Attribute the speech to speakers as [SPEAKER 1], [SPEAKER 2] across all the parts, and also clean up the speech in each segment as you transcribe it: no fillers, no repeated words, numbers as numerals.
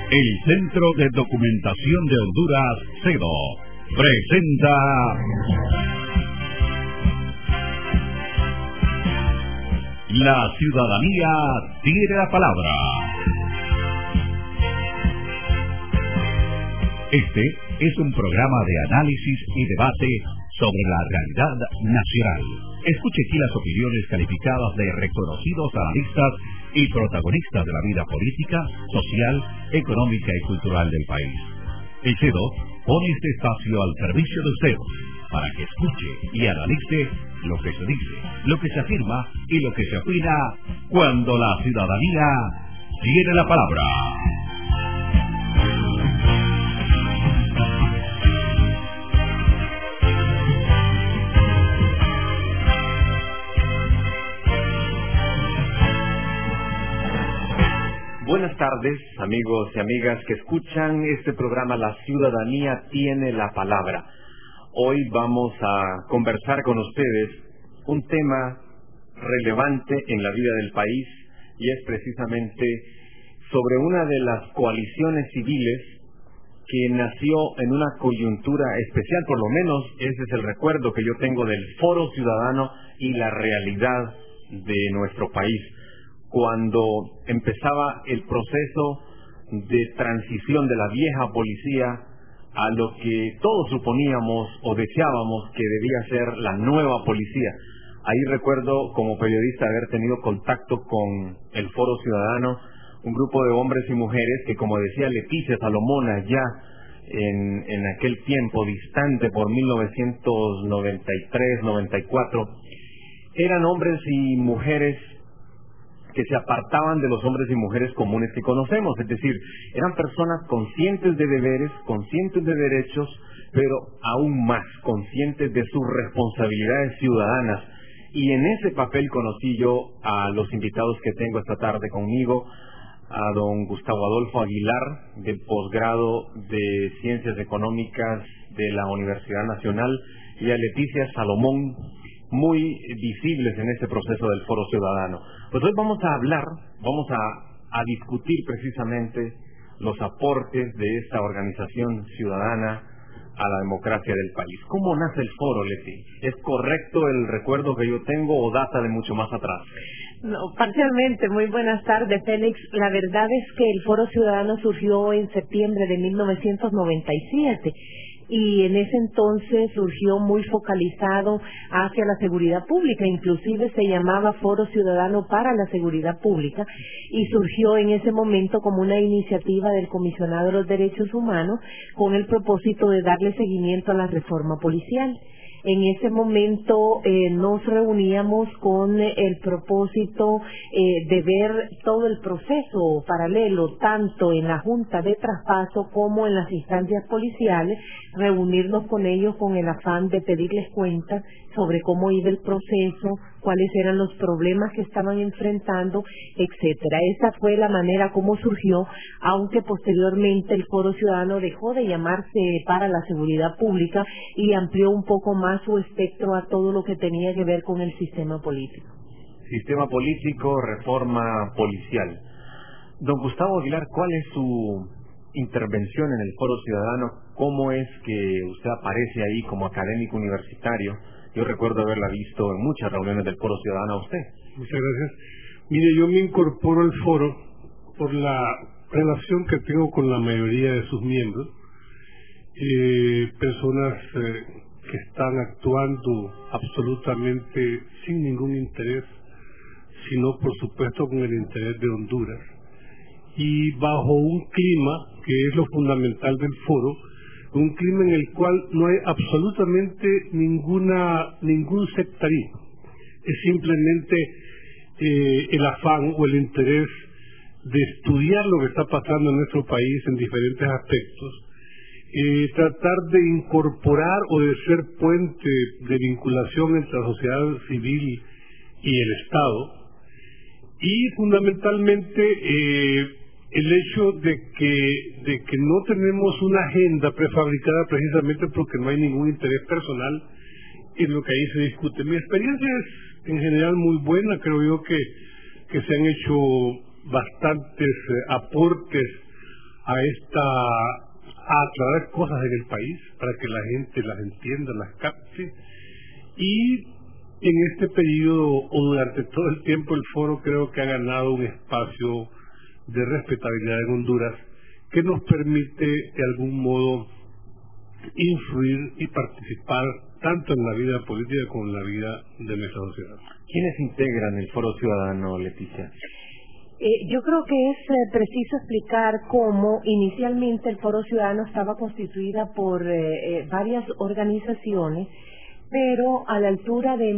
[SPEAKER 1] El Centro de Documentación de Honduras, CEDO, presenta La Ciudadanía Tiene la Palabra. Este es un programa de análisis y debate sobre la realidad nacional. Escuche aquí las opiniones calificadas de reconocidos analistas y protagonistas de la vida política, social, económica y cultural del país. El CEDO pone este espacio al servicio de usted para que escuche y analice lo que se dice, lo que se afirma y lo que se opina cuando la ciudadanía tiene la palabra.
[SPEAKER 2] Buenas tardes, amigos y amigas que escuchan este programa La Ciudadanía Tiene la Palabra. Hoy vamos a conversar con ustedes un tema relevante en la vida del país y es precisamente sobre una de las coaliciones civiles que nació en una coyuntura especial, por lo menos ese es el recuerdo que yo tengo del Foro Ciudadano y la realidad de nuestro país. Cuando empezaba el proceso de transición de la vieja policía a lo que todos suponíamos o deseábamos que debía ser la nueva policía. Ahí recuerdo como periodista haber tenido contacto con el Foro Ciudadano, un grupo de hombres y mujeres que, como decía Leticia Salomón allá en aquel tiempo distante por 1993, 94, eran hombres y mujeres que se apartaban de los hombres y mujeres comunes que conocemos, es decir, eran personas conscientes de deberes, conscientes de derechos, pero aún más conscientes de sus responsabilidades ciudadanas. Y en ese papel conocí yo a los invitados que tengo esta tarde conmigo, a don Gustavo Adolfo Aguilar, del posgrado de Ciencias Económicas de la Universidad Nacional, y a Leticia Salomón, muy visibles en este proceso del Foro Ciudadano. Pues hoy vamos a hablar, vamos a discutir precisamente los aportes de esta organización ciudadana a la democracia del país. ¿Cómo nace el Foro, Leti? ¿Es correcto el recuerdo que yo tengo o data de mucho más atrás?
[SPEAKER 3] No, parcialmente. Muy buenas tardes, Félix. La verdad es que el Foro Ciudadano surgió en septiembre de 1997. Y en ese entonces surgió muy focalizado hacia la seguridad pública, inclusive se llamaba Foro Ciudadano para la Seguridad Pública, y surgió en ese momento como una iniciativa del Comisionado de los Derechos Humanos con el propósito de darle seguimiento a la reforma policial. En ese momento nos reuníamos con el propósito de ver todo el proceso paralelo, tanto en la Junta de Traspaso como en las instancias policiales, reunirnos con ellos con el afán de pedirles cuentas sobre cómo iba el proceso, cuáles eran los problemas que estaban enfrentando, etcétera. Esa fue la manera como surgió, aunque posteriormente el Foro Ciudadano dejó de llamarse para la seguridad pública y amplió un poco más su espectro a todo lo que tenía que ver con el sistema político.
[SPEAKER 2] Sistema político, reforma policial. Don Gustavo Aguilar, ¿cuál es su intervención en el Foro Ciudadano? ¿Cómo es que usted aparece ahí como académico universitario? Yo recuerdo haberla visto en muchas reuniones del Foro Ciudadano a usted.
[SPEAKER 4] Muchas gracias. Mire, yo me incorporo al foro por la relación que tengo con la mayoría de sus miembros, personas que están actuando absolutamente sin ningún interés, sino por supuesto con el interés de Honduras, y bajo un clima que es lo fundamental del foro, un clima en el cual no hay absolutamente ningún sectarismo. Es simplemente el afán o el interés de estudiar lo que está pasando en nuestro país en diferentes aspectos, tratar de incorporar o de ser puente de vinculación entre la sociedad civil y el Estado, y fundamentalmente el hecho de que no tenemos una agenda prefabricada precisamente porque no hay ningún interés personal en lo que ahí se discute. Mi experiencia es en general muy buena, creo yo que se han hecho bastantes aportes a aclarar cosas en el país para que la gente las entienda, las capte. Y en este periodo, o durante todo el tiempo, el foro creo que ha ganado un espacio de respetabilidad en Honduras que nos permite de algún modo influir y participar tanto en la vida política como en la vida de nuestra sociedad.
[SPEAKER 2] ¿Quiénes integran el Foro Ciudadano, Leticia?
[SPEAKER 3] Yo creo que es preciso explicar cómo inicialmente el Foro Ciudadano estaba constituida por varias organizaciones, pero a la altura de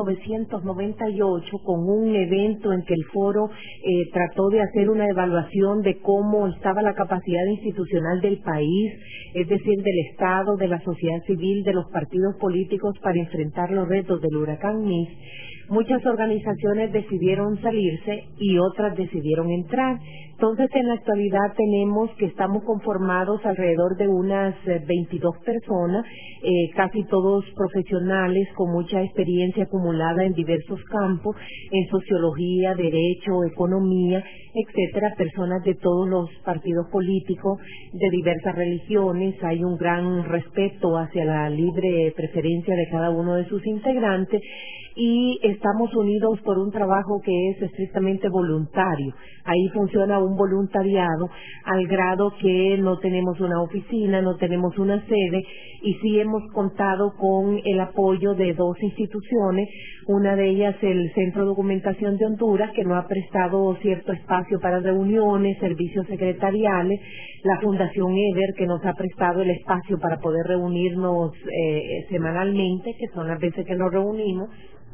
[SPEAKER 3] 1998, con un evento en que el foro trató de hacer una evaluación de cómo estaba la capacidad institucional del país, es decir, del Estado, de la sociedad civil, de los partidos políticos para enfrentar los retos del huracán Mitch, muchas organizaciones decidieron salirse y otras decidieron entrar. Entonces, en la actualidad tenemos que estamos conformados alrededor de unas 22 personas, casi todos profesionales con mucha experiencia acumulada en diversos campos, en sociología, derecho, economía, etcétera, personas de todos los partidos políticos, de diversas religiones. Hay un gran respeto hacia la libre preferencia de cada uno de sus integrantes, y estamos unidos por un trabajo que es estrictamente voluntario. Ahí funciona un voluntariado al grado que no tenemos una oficina, no tenemos una sede, y sí hemos contado con el apoyo de dos instituciones, una de ellas el Centro de Documentación de Honduras, que nos ha prestado cierto espacio para reuniones, servicios secretariales, la Fundación EDER, que nos ha prestado el espacio para poder reunirnos semanalmente, que son las veces que nos reunimos.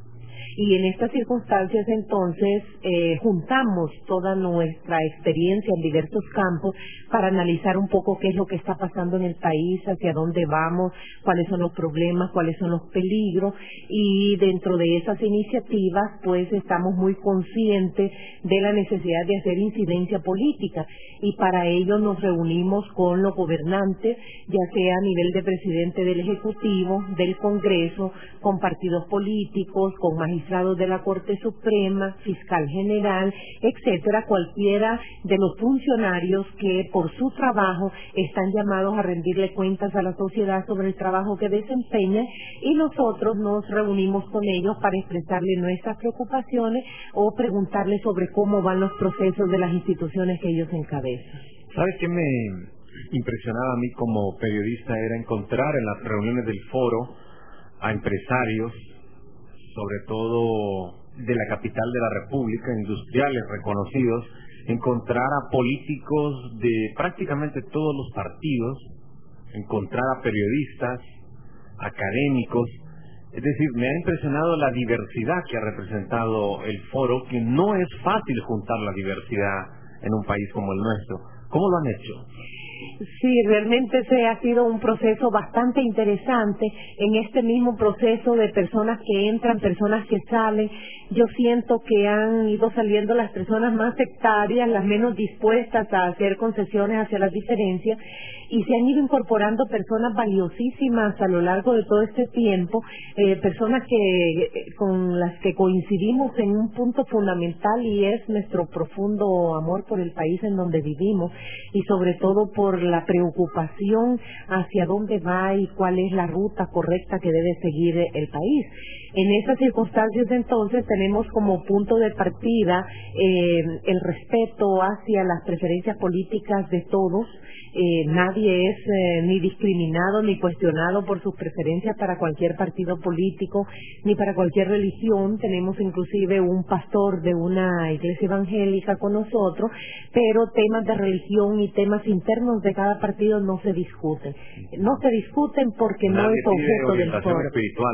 [SPEAKER 3] Y en estas circunstancias, entonces, juntamos toda nuestra experiencia en diversos campos para analizar un poco qué es lo que está pasando en el país, hacia dónde vamos, cuáles son los problemas, cuáles son los peligros, y dentro de esas iniciativas, pues, estamos muy conscientes de la necesidad de hacer incidencia política, y para ello nos reunimos con los gobernantes, ya sea a nivel de presidente del Ejecutivo, del Congreso, con partidos políticos, con magistrados de la Corte Suprema, fiscal general, etcétera, cualquiera de los funcionarios que por su trabajo están llamados a rendirle cuentas a la sociedad sobre el trabajo que desempeñan, y nosotros nos reunimos con ellos para expresarles nuestras preocupaciones o preguntarles sobre cómo van los procesos de las instituciones que ellos encabezan.
[SPEAKER 2] ¿Sabes qué me impresionaba a mí como periodista? Era encontrar en las reuniones del foro a empresarios, sobre todo de la capital de la República, industriales reconocidos, encontrar a políticos de prácticamente todos los partidos, encontrar a periodistas, académicos. Es decir, me ha impresionado la diversidad que ha representado el foro, que no es fácil juntar la diversidad en un país como el nuestro. ¿Cómo lo han hecho?
[SPEAKER 3] Sí, realmente ese ha sido un proceso bastante interesante. En este mismo proceso de personas que entran, personas que salen, yo siento que han ido saliendo las personas más sectarias, las menos dispuestas a hacer concesiones hacia las diferencias, y se han ido incorporando personas valiosísimas a lo largo de todo este tiempo, personas con las que coincidimos en un punto fundamental, y es nuestro profundo amor por el país en donde vivimos, y sobre todo por la preocupación hacia dónde va y cuál es la ruta correcta que debe seguir el país. En esas circunstancias, entonces, tenemos como punto de partida el respeto hacia las preferencias políticas de todos. Nadie es ni discriminado ni cuestionado por sus preferencias para cualquier partido político ni para cualquier religión. Tenemos inclusive un pastor de una iglesia evangélica con nosotros, pero temas de religión y temas internos de cada partido no se discuten. No se discuten porque no es objeto del foro.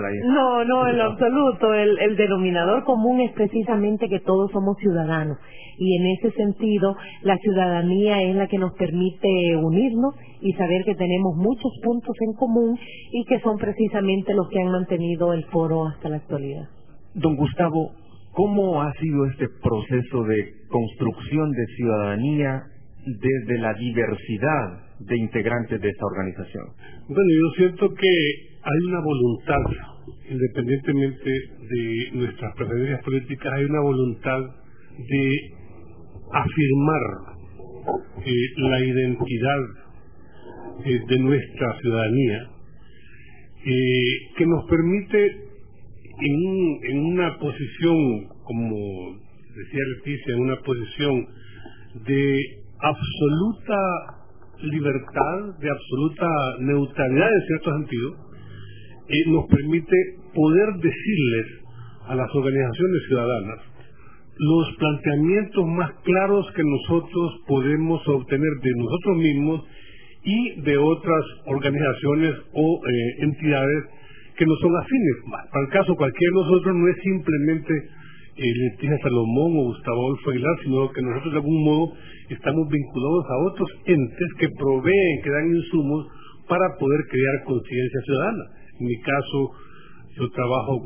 [SPEAKER 3] No, en lo absoluto. El denominador común es precisamente que todos somos ciudadanos, y en ese sentido la ciudadanía es la que nos permite unirnos y saber que tenemos muchos puntos en común, y que son precisamente los que han mantenido el foro hasta la actualidad.
[SPEAKER 2] Don Gustavo, ¿cómo ha sido este proceso de construcción de ciudadanía desde la diversidad de integrantes de esta organización?
[SPEAKER 4] Bueno, yo siento que hay una voluntad, independientemente de nuestras preferencias políticas, hay una voluntad de afirmar la identidad de nuestra ciudadanía, que nos permite en una posición, como decía Leticia, en una posición de absoluta libertad, de absoluta neutralidad en cierto sentido, nos permite poder decirles a las organizaciones ciudadanas los planteamientos más claros que nosotros podemos obtener de nosotros mismos y de otras organizaciones o entidades que no son afines. Para el caso cualquiera de nosotros no es simplemente Leticia Salomón o Gustavo Adolfo Aguilar, sino que nosotros de algún modo estamos vinculados a otros entes que proveen, que dan insumos para poder crear conciencia ciudadana. En mi caso, yo trabajo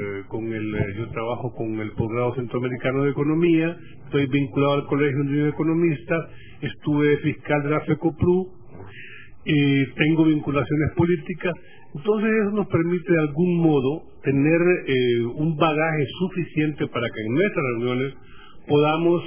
[SPEAKER 4] con el posgrado centroamericano de economía, estoy vinculado al Colegio de Economistas, estuve fiscal de la FECOPRU, tengo vinculaciones políticas. Entonces eso nos permite de algún modo tener un bagaje suficiente para que en nuestras reuniones podamos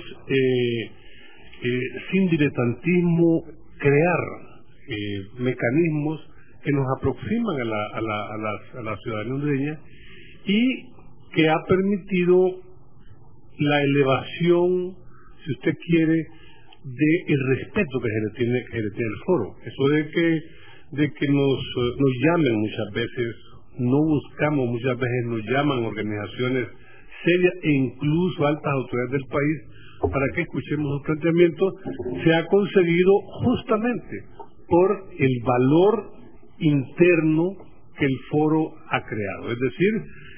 [SPEAKER 4] sin diletantismo crear mecanismos que nos aproximan a la ciudadanía hondureña y que ha permitido la elevación, si usted quiere, del respeto que se le tiene al foro. Eso de que nos llamen muchas veces, no buscamos muchas veces, nos llaman organizaciones serias e incluso altas autoridades del país para que escuchemos los planteamientos, se ha conseguido justamente por el valor interno que el foro ha creado, es decir,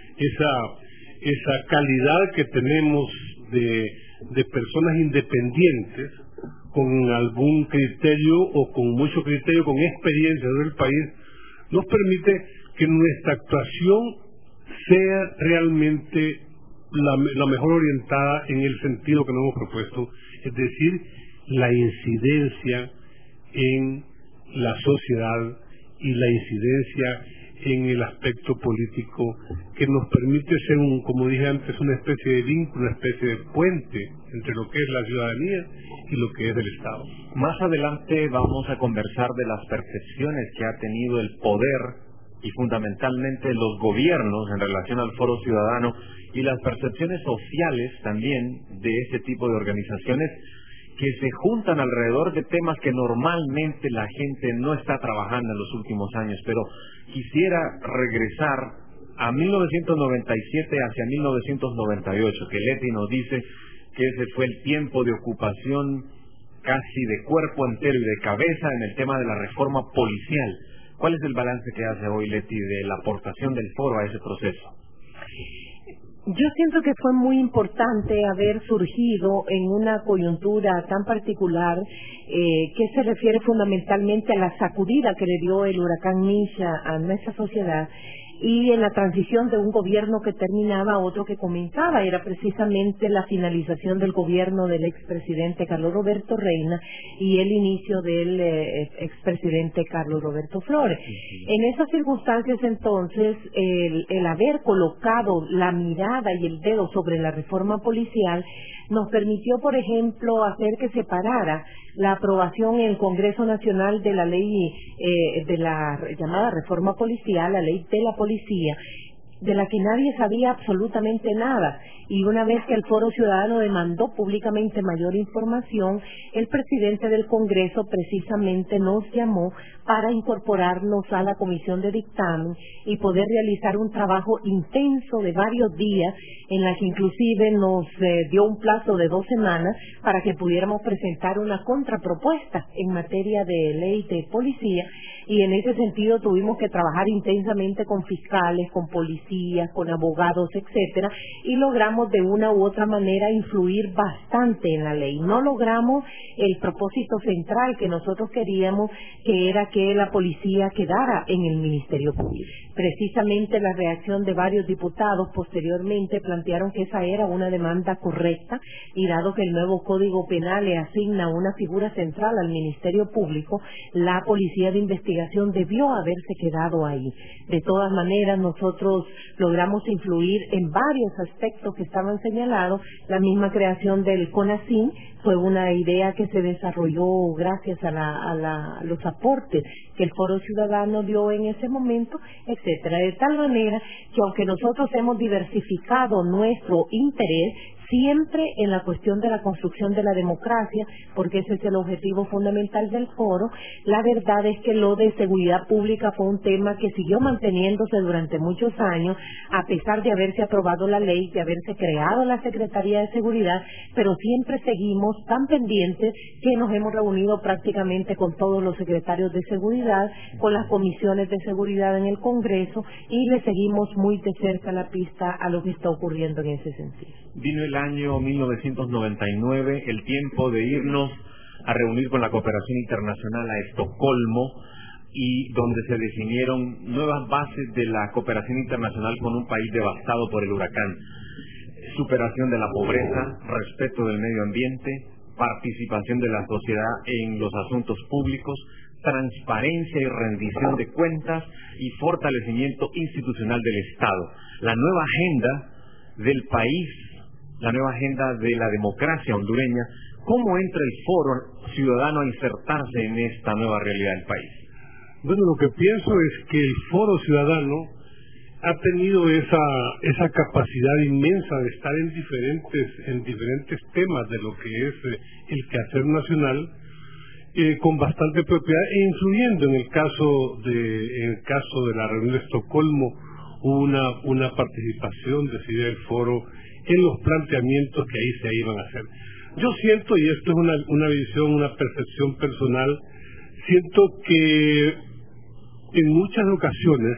[SPEAKER 4] esa calidad que tenemos de personas independientes con algún criterio o con mucho criterio, con experiencia del país, nos permite que nuestra actuación sea realmente la mejor orientada en el sentido que nos hemos propuesto, es decir, la incidencia en la sociedad y la incidencia en el aspecto político que nos permite ser, como dije antes, una especie de vínculo, una especie de puente entre lo que es la ciudadanía y lo que es el Estado.
[SPEAKER 2] Más adelante vamos a conversar de las percepciones que ha tenido el poder y fundamentalmente los gobiernos en relación al Foro Ciudadano y las percepciones sociales también de este tipo de organizaciones que se juntan alrededor de temas que normalmente la gente no está trabajando en los últimos años. Pero quisiera regresar a 1997 hacia 1998, que Leti nos dice que ese fue el tiempo de ocupación casi de cuerpo entero y de cabeza en el tema de la reforma policial. ¿Cuál es el balance que hace hoy Leti de la aportación del foro a ese proceso?
[SPEAKER 3] Yo siento que fue muy importante haber surgido en una coyuntura tan particular que se refiere fundamentalmente a la sacudida que le dio el huracán Misha a nuestra sociedad y en la transición de un gobierno que terminaba a otro que comenzaba. Era precisamente la finalización del gobierno del expresidente Carlos Roberto Reina y el inicio del expresidente Carlos Roberto Flores. En esas circunstancias entonces el haber colocado la mirada y el dedo sobre la reforma policial nos permitió, por ejemplo, hacer que se parara la aprobación en el Congreso Nacional de la ley de la llamada reforma policial, la ley de la policía, de la que nadie sabía absolutamente nada. Y una vez que el Foro Ciudadano demandó públicamente mayor información, el presidente del Congreso precisamente nos llamó para incorporarnos a la comisión de dictamen y poder realizar un trabajo intenso de varios días, en la que inclusive nos dio un plazo de 2 semanas para que pudiéramos presentar una contrapropuesta en materia de ley de policía. Y en ese sentido tuvimos que trabajar intensamente con fiscales, con policías, con abogados, etcétera, y logramos de una u otra manera influir bastante en la ley. No logramos el propósito central que nosotros queríamos, que era que la policía quedara en el Ministerio Público. Precisamente la reacción de varios diputados posteriormente plantearon que esa era una demanda correcta, y dado que el nuevo Código Penal le asigna una figura central al Ministerio Público, la Policía de Investigación debió haberse quedado ahí. De todas maneras, nosotros logramos influir en varios aspectos que estaban señalados. La misma creación del CONACYT fue una idea que se desarrolló gracias a los aportes que el Foro Ciudadano dio en ese momento, etcétera. De tal manera que aunque nosotros hemos diversificado nuestro interés, siempre en la cuestión de la construcción de la democracia, porque ese es el objetivo fundamental del foro, la verdad es que lo de seguridad pública fue un tema que siguió manteniéndose durante muchos años, a pesar de haberse aprobado la ley, de haberse creado la Secretaría de Seguridad, pero siempre seguimos tan pendientes que nos hemos reunido prácticamente con todos los secretarios de seguridad, con las comisiones de seguridad en el Congreso, y le seguimos muy de cerca la pista a lo que está ocurriendo en ese sentido.
[SPEAKER 2] Vino el año 1999, el tiempo de irnos a reunir con la cooperación internacional a Estocolmo, y donde se definieron nuevas bases de la cooperación internacional con un país devastado por el huracán. Superación de la pobreza, respeto del medio ambiente, participación de la sociedad en los asuntos públicos, transparencia y rendición de cuentas y fortalecimiento institucional del Estado. La nueva agenda del país, la nueva agenda de la democracia hondureña. ¿Cómo entra el Foro Ciudadano a insertarse en esta nueva realidad del país?
[SPEAKER 4] Bueno, lo que pienso es que el Foro Ciudadano ha tenido esa capacidad inmensa de estar en diferentes temas de lo que es el quehacer nacional, con bastante propiedad, e influyendo. En el caso de la reunión de Estocolmo hubo una participación decidida del foro en los planteamientos que ahí se iban a hacer. Yo siento, y esto es una visión, una percepción personal, siento que en muchas ocasiones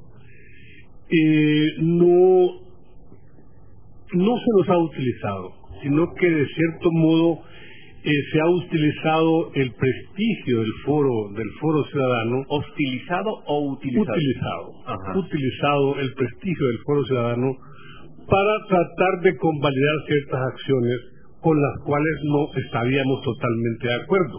[SPEAKER 4] no se nos ha utilizado, sino que de cierto modo se ha utilizado el prestigio del foro ciudadano.
[SPEAKER 2] ¿Hostilizado o utilizado?
[SPEAKER 4] Utilizado el prestigio del Foro Ciudadano para tratar de convalidar ciertas acciones con las cuales no estaríamos totalmente de acuerdo.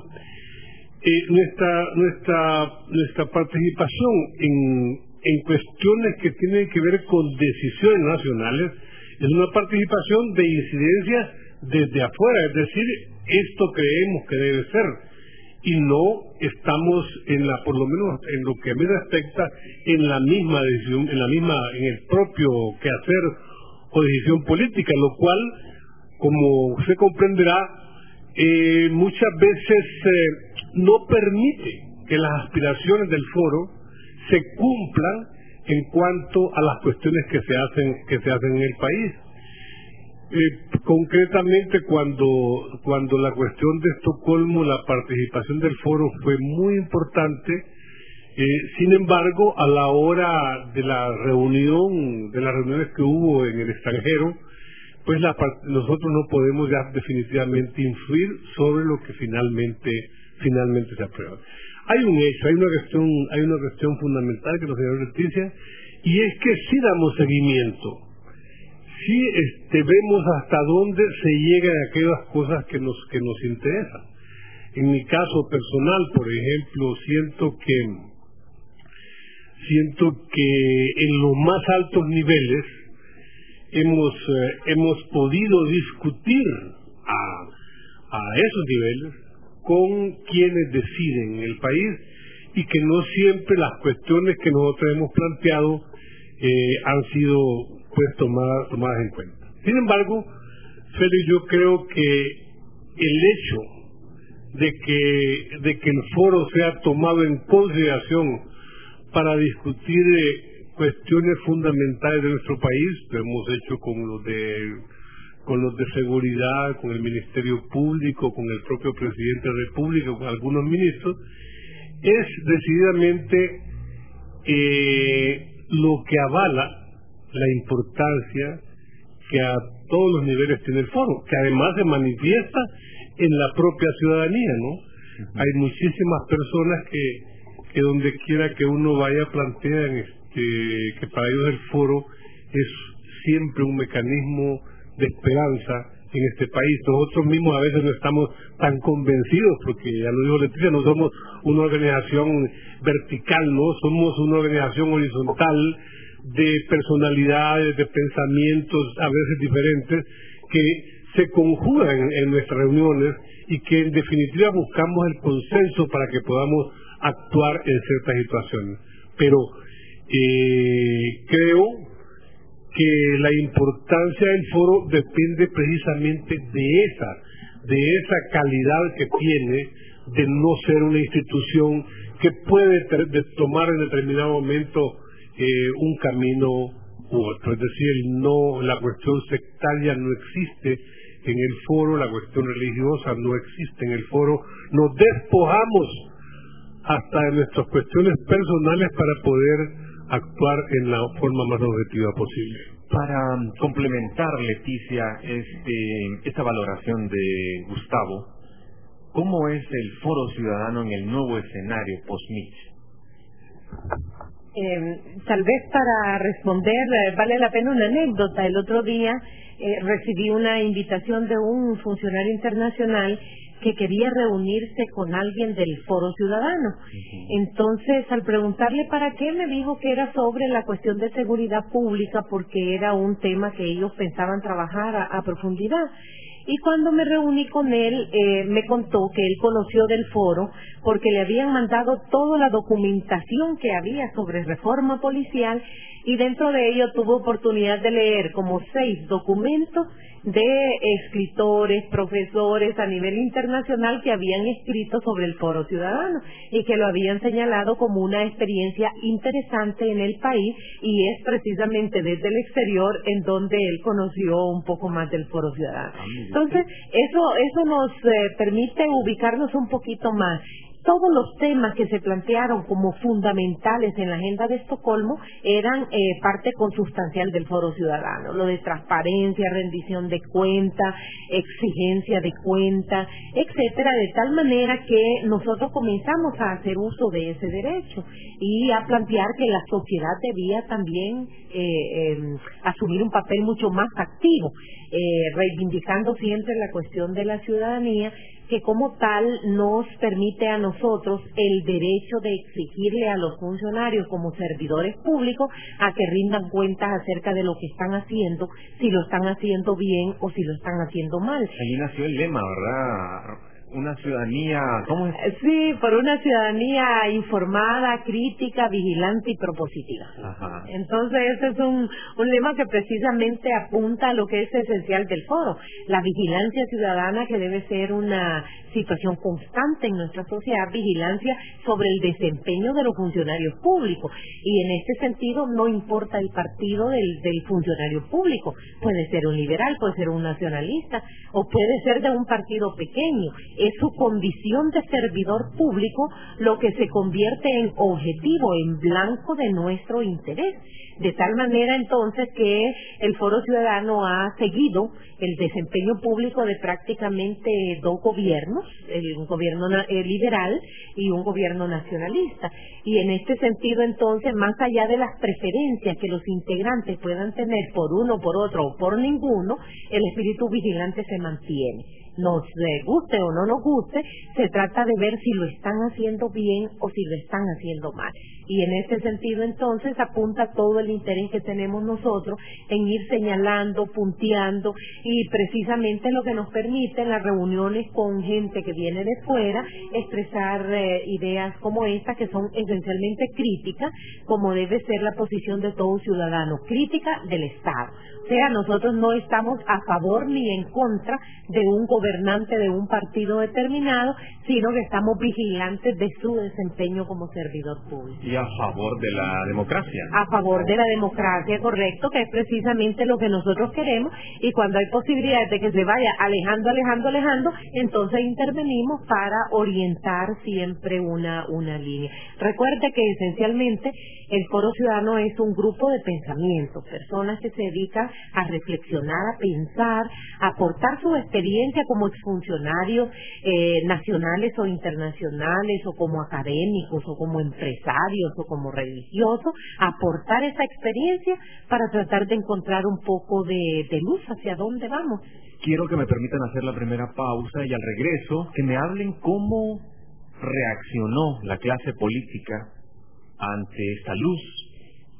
[SPEAKER 4] Nuestra participación en cuestiones que tienen que ver con decisiones nacionales es una participación de incidencia desde afuera, es decir, esto creemos que debe ser, y no estamos por lo menos en lo que a mí respecta, en la misma decisión, en el propio quehacer o decisión política, lo cual, como usted comprenderá, muchas veces no permite que las aspiraciones del foro se cumplan en cuanto a las cuestiones que se hacen en el país. Concretamente, cuando la cuestión de Estocolmo, la participación del foro fue muy importante. Sin embargo, a la hora de las reuniones que hubo en el extranjero, pues nosotros no podemos ya definitivamente influir sobre lo que finalmente se aprueba. Hay un hecho, hay una cuestión fundamental que nos señaló Leticia, y es que si damos seguimiento, si vemos hasta dónde se llega a aquellas cosas que nos interesan. En mi caso personal, por ejemplo, siento que en los más altos niveles hemos podido discutir a esos niveles con quienes deciden en el país, y que no siempre las cuestiones que nosotros hemos planteado han sido tomadas en cuenta. Sin embargo, Félix, yo creo que el hecho de que el foro sea tomado en consideración para discutir cuestiones fundamentales de nuestro país, lo hemos hecho con los de seguridad, con el Ministerio Público, con el propio Presidente de la República, con algunos ministros, es decididamente lo que avala la importancia que a todos los niveles tiene el foro, que además se manifiesta en la propia ciudadanía, ¿no? Hay muchísimas personas que donde quiera que uno vaya plantean que para ellos el foro es siempre un mecanismo de esperanza en este país. Nosotros mismos a veces no estamos tan convencidos, porque ya lo dijo Leticia, no somos una organización vertical, no somos una organización horizontal, de personalidades, de pensamientos a veces diferentes, que se conjugan en nuestras reuniones y que en definitiva buscamos el consenso para que podamos actuar en ciertas situaciones. Pero creo que la importancia del foro depende precisamente de esa calidad que tiene, de no ser una institución que puede tomar en determinado momento un camino u otro. Es decir, la cuestión sectaria no existe en el foro, la cuestión religiosa no existe en el foro. Nos despojamos hasta de nuestras cuestiones personales para poder actuar en la forma más objetiva posible.
[SPEAKER 2] Para complementar, Leticia, esta valoración de Gustavo, ¿cómo es el Foro Ciudadano en el nuevo escenario post-Mitch?
[SPEAKER 3] Tal vez para responder vale la pena una anécdota. El otro día recibí una invitación de un funcionario internacional que quería reunirse con alguien del Foro Ciudadano. Entonces, al preguntarle para qué, me dijo que era sobre la cuestión de seguridad pública, porque era un tema que ellos pensaban trabajar a profundidad. Y cuando me reuní con él, me contó que él conoció del foro porque le habían mandado toda la documentación que había sobre reforma policial, y dentro de ello tuvo oportunidad de leer como 6 documentos de escritores, profesores a nivel internacional que habían escrito sobre el Foro Ciudadano y que lo habían señalado como una experiencia interesante en el país, y es precisamente desde el exterior en donde él conoció un poco más del Foro Ciudadano. Entonces, eso nos permite ubicarnos un poquito más. Todos los temas que se plantearon como fundamentales en la agenda de Estocolmo eran parte consustancial del Foro Ciudadano. Lo de transparencia, rendición de cuentas, exigencia de cuentas, etcétera, de tal manera que nosotros comenzamos a hacer uso de ese derecho y a plantear que la sociedad debía también asumir un papel mucho más activo, reivindicando siempre la cuestión de la ciudadanía, que como tal nos permite a nosotros el derecho de exigirle a los funcionarios como servidores públicos a que rindan cuentas acerca de lo que están haciendo, si lo están haciendo bien o si lo están haciendo mal.
[SPEAKER 2] Allí nació el lema, ¿verdad? Una ciudadanía, ¿cómo es?
[SPEAKER 3] Sí, por una ciudadanía informada, crítica, vigilante y propositiva.
[SPEAKER 2] Ajá.
[SPEAKER 3] Entonces ese es un lema que precisamente apunta a lo que es esencial del foro, la vigilancia ciudadana, que debe ser una situación constante en nuestra sociedad, vigilancia sobre el desempeño de los funcionarios públicos, y en este sentido no importa el partido del funcionario público, puede ser un liberal, puede ser un nacionalista o puede ser de un partido pequeño. Es su condición de servidor público lo que se convierte en objetivo, en blanco de nuestro interés. De tal manera entonces que el Foro Ciudadano ha seguido el desempeño público de prácticamente 2 gobiernos, un gobierno liberal y un gobierno nacionalista. Y en este sentido entonces, más allá de las preferencias que los integrantes puedan tener por uno, por otro o por ninguno, el espíritu vigilante se mantiene. Nos guste o no nos guste, se trata de ver si lo están haciendo bien o si lo están haciendo mal. Y en este sentido entonces apunta todo el interés que tenemos nosotros en ir señalando, punteando, y precisamente lo que nos permite en las reuniones con gente que viene de fuera expresar ideas como esta, que son esencialmente críticas, como debe ser la posición de todo ciudadano, crítica del Estado. O sea, nosotros no estamos a favor ni en contra de un gobernante de un partido determinado, sino que estamos vigilantes de su desempeño como servidor público.
[SPEAKER 2] Y a favor de la democracia.
[SPEAKER 3] A favor de la democracia, correcto, que es precisamente lo que nosotros queremos, y cuando hay posibilidades de que se vaya alejando, entonces intervenimos para orientar siempre una línea. Recuerde que esencialmente el Foro Ciudadano es un grupo de pensamiento, personas que se dedican a reflexionar, a pensar, a aportar su experiencia como exfuncionarios nacionales o internacionales, o como académicos, o como empresarios, o como religiosos, a aportar esa experiencia para tratar de encontrar un poco de luz hacia dónde vamos.
[SPEAKER 2] Quiero que me permitan hacer la primera pausa y al regreso que me hablen cómo reaccionó la clase política ante esta luz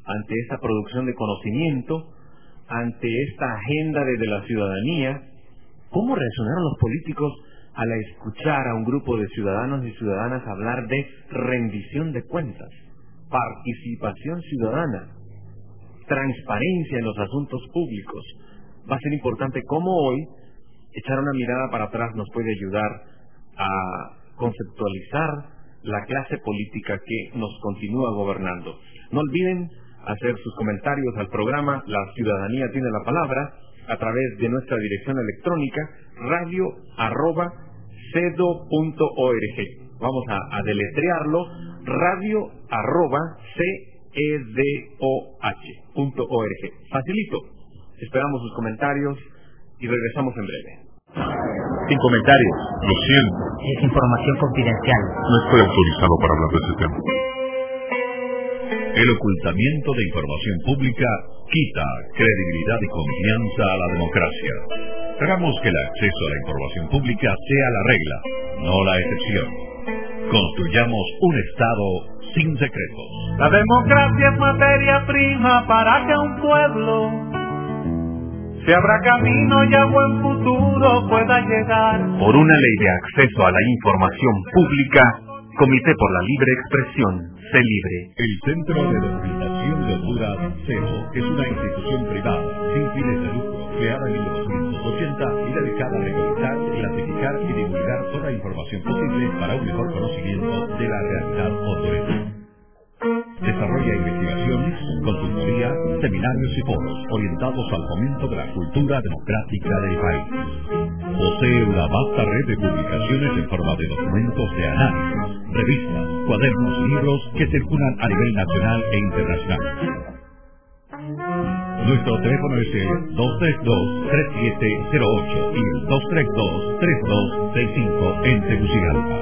[SPEAKER 2] ante esta producción de conocimiento, ante esta agenda desde la ciudadanía, ¿cómo reaccionaron los políticos al escuchar a un grupo de ciudadanos y ciudadanas hablar de rendición de cuentas, participación ciudadana, transparencia en los asuntos públicos? Va a ser importante cómo hoy echar una mirada para atrás nos puede ayudar a conceptualizar la clase política que nos continúa gobernando. No olviden hacer sus comentarios al programa La Ciudadanía Tiene la Palabra a través de nuestra dirección electrónica radio@cedo.org. Vamos a deletrearlo, radio@cedoh.org. Facilito. Esperamos sus comentarios y regresamos en breve.
[SPEAKER 5] Sin comentarios.
[SPEAKER 6] Lo siento.
[SPEAKER 7] Es información confidencial.
[SPEAKER 6] No estoy autorizado para hablar de ese tema.
[SPEAKER 1] El ocultamiento de información pública quita credibilidad y confianza a la democracia. Hagamos que el acceso a la información pública sea la regla, no la excepción. Construyamos un Estado sin secretos.
[SPEAKER 8] La democracia es materia prima para que un pueblo se abra camino y a buen futuro pueda llegar.
[SPEAKER 2] Por una ley de acceso a la información pública, Comité por la Libre Expresión, sé libre.
[SPEAKER 1] El Centro de Documentación de Honduras, CEDO, es una institución privada, sin fines de lucro, creada en 1980 y dedicada a recolectar, clasificar y divulgar toda información posible para un mejor conocimiento de la realidad hondureña. Desarrolla investigaciones, consultoría, seminarios y foros orientados al fomento de la cultura democrática del país. Posee una vasta red de publicaciones en forma de documentos de análisis, revistas, cuadernos y libros que circulan a nivel nacional e internacional. Nuestro teléfono es el 232-3708 y el 232-3265 en Tegucigalpa.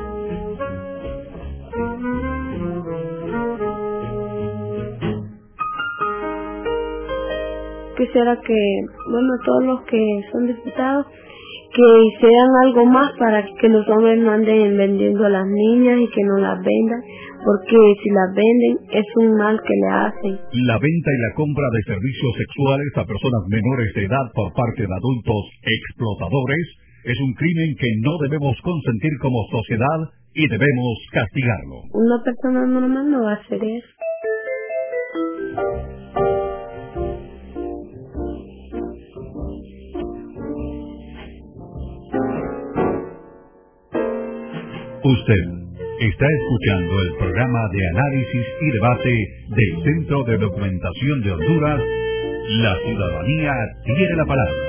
[SPEAKER 9] Quisiera que, todos los que son diputados, que hicieran algo más para que los hombres no anden vendiendo a las niñas y que no las vendan, porque si las venden es un mal que le hacen.
[SPEAKER 1] La venta y la compra de servicios sexuales a personas menores de edad por parte de adultos explotadores es un crimen que no debemos consentir como sociedad y debemos castigarlo.
[SPEAKER 9] Una persona normal no va a hacer eso.
[SPEAKER 1] Usted está escuchando el programa de análisis y debate del Centro de Documentación de Honduras, La Ciudadanía Tiene la Palabra.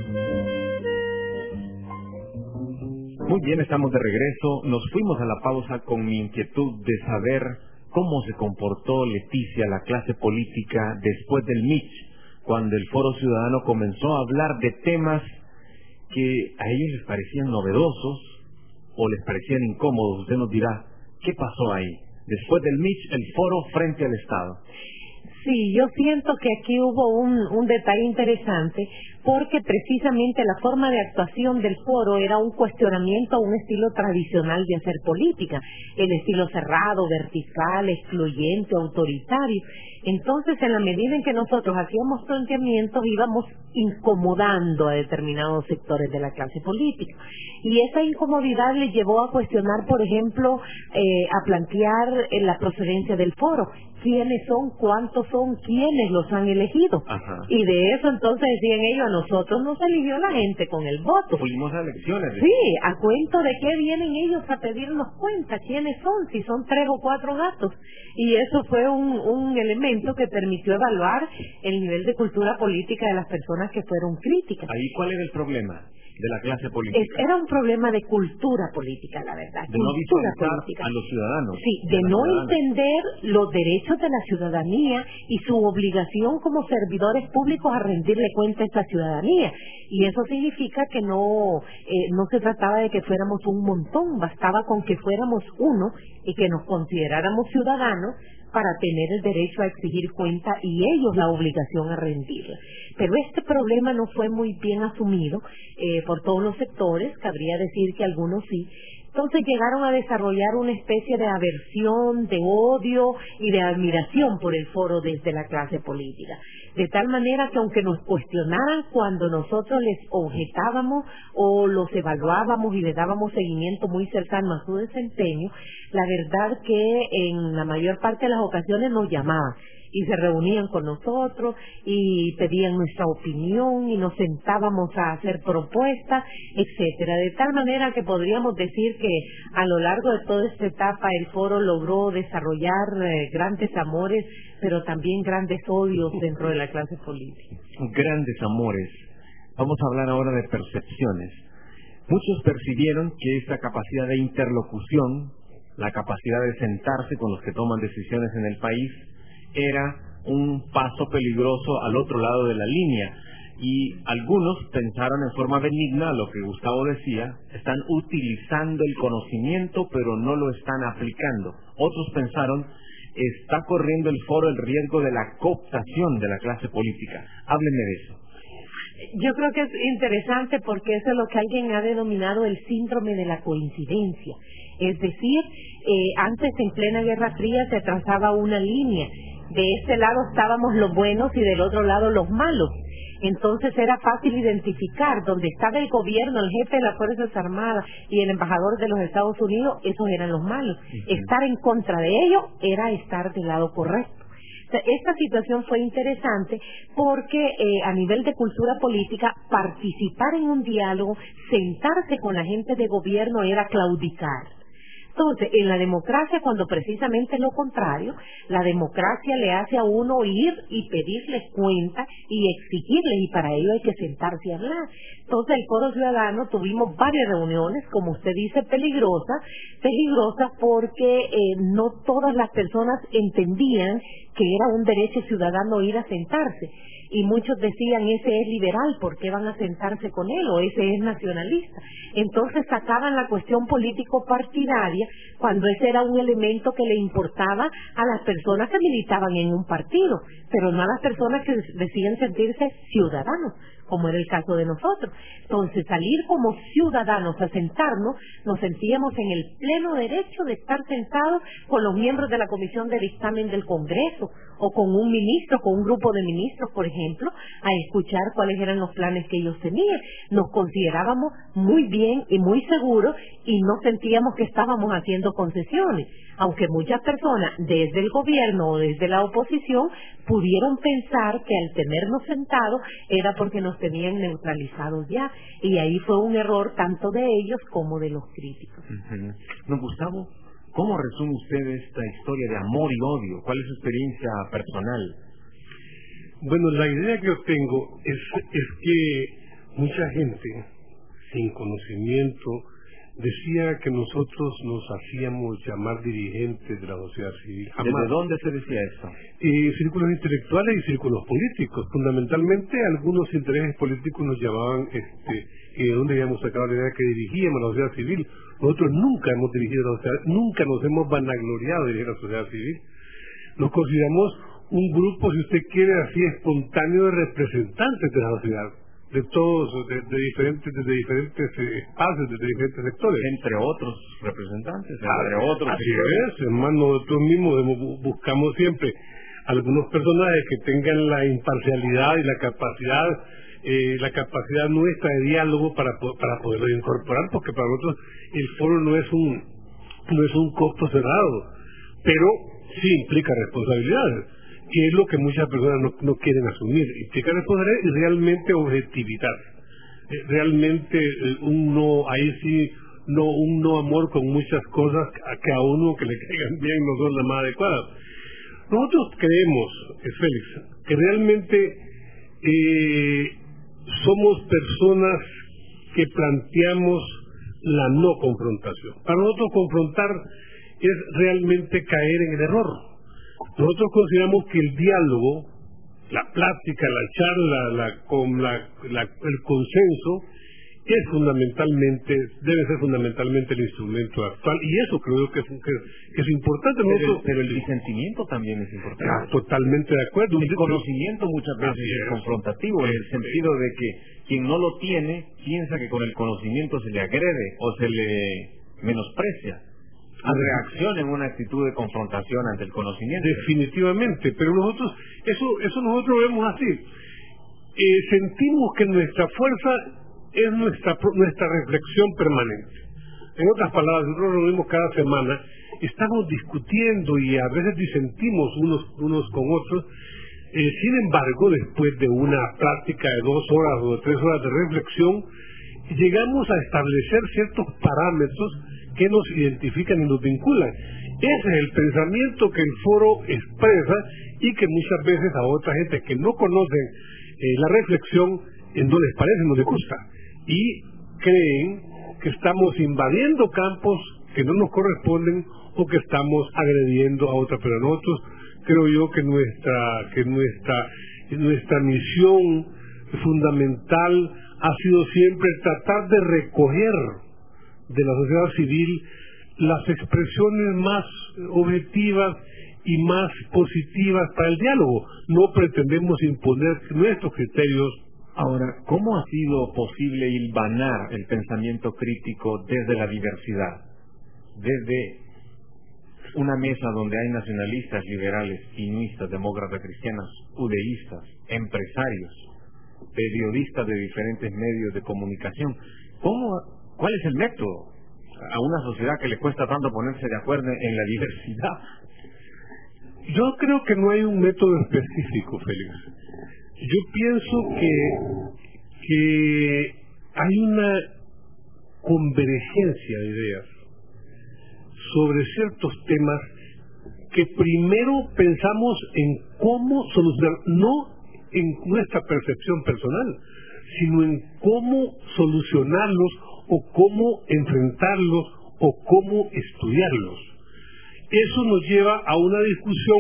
[SPEAKER 2] Muy bien, estamos de regreso. Nos fuimos a la pausa con mi inquietud de saber cómo se comportó Leticia, la clase política, después del MICH, cuando el Foro Ciudadano comenzó a hablar de temas que a ellos les parecían novedosos o les parecían incómodos. Usted nos dirá, ¿qué pasó ahí? Después del MICH, el foro frente al Estado.
[SPEAKER 3] Sí, yo siento que aquí hubo un detalle interesante, porque precisamente la forma de actuación del foro era un cuestionamiento a un estilo tradicional de hacer política, el estilo cerrado, vertical, excluyente, autoritario. Entonces, en la medida en que nosotros hacíamos planteamientos, íbamos incomodando a determinados sectores de la clase política. Y esa incomodidad le llevó a cuestionar, por ejemplo, a plantear la procedencia del foro. ¿Quiénes son? ¿Cuántos son? ¿Quiénes los han elegido?
[SPEAKER 2] Ajá.
[SPEAKER 3] Y de eso entonces decían ellos, a nosotros nos eligió la gente con el voto.
[SPEAKER 2] Fuimos a elecciones.
[SPEAKER 3] Sí, ¿a cuento de qué vienen ellos a pedirnos cuenta? ¿Quiénes son? Si son 3 o 4 gatos. Y eso fue un elemento que permitió evaluar el nivel de cultura política de las personas que fueron críticas.
[SPEAKER 2] ¿Ahí cuál era el problema de la clase política?
[SPEAKER 3] Era un problema de cultura política, la verdad.
[SPEAKER 2] De no
[SPEAKER 3] cultura
[SPEAKER 2] visualizar
[SPEAKER 3] política
[SPEAKER 2] a los ciudadanos.
[SPEAKER 3] Sí, de no entender los derechos de la ciudadanía y su obligación como servidores públicos a rendirle cuenta a esa ciudadanía. Y eso significa que no se trataba de que fuéramos un montón, bastaba con que fuéramos uno y que nos consideráramos ciudadanos para tener el derecho a exigir cuenta y ellos la obligación a rendirla. Pero este problema no fue muy bien asumido por todos los sectores, cabría decir que algunos sí, Entonces llegaron a desarrollar una especie de aversión, de odio y de admiración por el foro desde la clase política. De tal manera que aunque nos cuestionaran cuando nosotros les objetábamos o los evaluábamos y les dábamos seguimiento muy cercano a su desempeño, la verdad que en la mayor parte de las ocasiones nos llamaban y se reunían con nosotros y pedían nuestra opinión y nos sentábamos a hacer propuestas, etcétera. De tal manera que podríamos decir que a lo largo de toda esta etapa el foro logró desarrollar grandes amores, pero también grandes odios dentro de la clase política.
[SPEAKER 2] Grandes amores. Vamos a hablar ahora de percepciones. Muchos percibieron que esta capacidad de interlocución, la capacidad de sentarse con los que toman decisiones en el país, era un paso peligroso al otro lado de la línea, y algunos pensaron en forma benigna lo que Gustavo decía: están utilizando el conocimiento pero no lo están aplicando. Otros pensaron: está corriendo el foro el riesgo de la cooptación de la clase política. Háblenme de eso.
[SPEAKER 3] Yo creo que es interesante porque eso es lo que alguien ha denominado el síndrome de la coincidencia. Es decir, antes en plena Guerra Fría se trazaba una línea. De este lado estábamos los buenos y del otro lado los malos. Entonces era fácil identificar donde estaba el gobierno, el jefe de las Fuerzas Armadas y el embajador de los Estados Unidos, esos eran los malos. Estar en contra de ellos era estar del lado correcto. Esta situación fue interesante porque a nivel de cultura política, participar en un diálogo, sentarse con la gente de gobierno era claudicar. Entonces, en la democracia, cuando precisamente es lo contrario, la democracia le hace a uno ir y pedirles cuenta y exigirles, y para ello hay que sentarse y hablar. Entonces, el Foro Ciudadano tuvimos varias reuniones, como usted dice, peligrosas porque no todas las personas entendían que era un derecho ciudadano ir a sentarse. Y muchos decían: ese es liberal, ¿por qué van a sentarse con él? O ese es nacionalista. Entonces sacaban la cuestión político-partidaria cuando ese era un elemento que le importaba a las personas que militaban en un partido, pero no a las personas que decían sentirse ciudadanos, como era el caso de nosotros. Entonces, salir como ciudadanos a sentarnos, nos sentíamos en el pleno derecho de estar sentados con los miembros de la Comisión de Dictamen del Congreso, o con un ministro, con un grupo de ministros, por ejemplo, a escuchar cuáles eran los planes que ellos tenían. Nos considerábamos muy bien y muy seguros y no sentíamos que estábamos haciendo concesiones, aunque muchas personas desde el gobierno o desde la oposición pudieron pensar que al tenernos sentados era porque nos tenían neutralizados ya, y ahí fue un error tanto de ellos como de los críticos.
[SPEAKER 2] Don Gustavo, ¿cómo resume usted esta historia de amor y odio? ¿Cuál es su experiencia personal?
[SPEAKER 4] Bueno, la idea que yo tengo es que mucha gente sin conocimiento decía que nosotros nos hacíamos llamar dirigentes de la sociedad civil.
[SPEAKER 2] ¿Desde dónde se decía esto?
[SPEAKER 4] Círculos intelectuales y círculos políticos. Fundamentalmente, algunos intereses políticos nos llamaban de dónde habíamos sacado la idea que dirigíamos la sociedad civil. Nosotros nunca hemos dirigido la sociedad, nunca nos hemos vanagloriado de dirigir la sociedad civil. Nos consideramos un grupo, si usted quiere, así espontáneo de representantes de la sociedad, de todos, de diferentes espacios, de diferentes sectores.
[SPEAKER 2] Entre otros representantes, entre otros.
[SPEAKER 4] Así es, hermano, nosotros mismos buscamos siempre algunos personajes que tengan la imparcialidad y la capacidad nuestra de diálogo para poderlo incorporar, porque para nosotros el foro no es un costo cerrado, pero sí implica responsabilidades, que es lo que muchas personas no quieren asumir. Implica responsabilidad y realmente objetividad, realmente un no amor con muchas cosas que a uno que le caigan bien no son las más adecuadas. Nosotros creemos, Félix, que realmente somos personas que planteamos la no confrontación. Para nosotros confrontar es realmente caer en el error. Nosotros consideramos que el diálogo, la plática, la charla, el consenso debe ser fundamentalmente el instrumento actual, y eso creo que es importante.
[SPEAKER 2] Pero el disentimiento también es importante.
[SPEAKER 4] Totalmente de acuerdo.
[SPEAKER 2] El conocimiento muchas veces es confrontativo, en el sentido de que quien no lo tiene piensa que con el conocimiento se le agrede o se le menosprecia, reacciona en una actitud de confrontación ante el conocimiento.
[SPEAKER 4] Definitivamente, pero nosotros, eso nosotros lo vemos así. Sentimos que nuestra fuerza es nuestra reflexión permanente. En otras palabras, nosotros nos vemos cada semana, estamos discutiendo y a veces disentimos unos con otros. Sin embargo, después de una práctica de 2 horas o de 3 horas de reflexión, llegamos a establecer ciertos parámetros que nos identifican y nos vinculan. Ese es el pensamiento que el foro expresa y que muchas veces a otra gente que no conoce la reflexión no les parece, no les gusta. Y creen que estamos invadiendo campos que no nos corresponden o que estamos agrediendo a otras personas. Nosotros, creo yo que nuestra misión fundamental ha sido siempre tratar de recoger de la sociedad civil las expresiones más objetivas y más positivas para el diálogo. No pretendemos imponer nuestros criterios.
[SPEAKER 2] Ahora, ¿cómo ha sido posible hilvanar el pensamiento crítico desde la diversidad? Desde una mesa donde hay nacionalistas, liberales, inuistas, demócratas, cristianos, udeístas, empresarios, periodistas de diferentes medios de comunicación. ¿Cuál es el método a una sociedad que le cuesta tanto ponerse de acuerdo en la diversidad?
[SPEAKER 4] Yo creo que no hay un método específico, Félix. Yo pienso que hay una convergencia de ideas sobre ciertos temas que primero pensamos en cómo solucionar, no en nuestra percepción personal, sino en cómo solucionarlos o cómo enfrentarlos o cómo estudiarlos. Eso nos lleva a una discusión,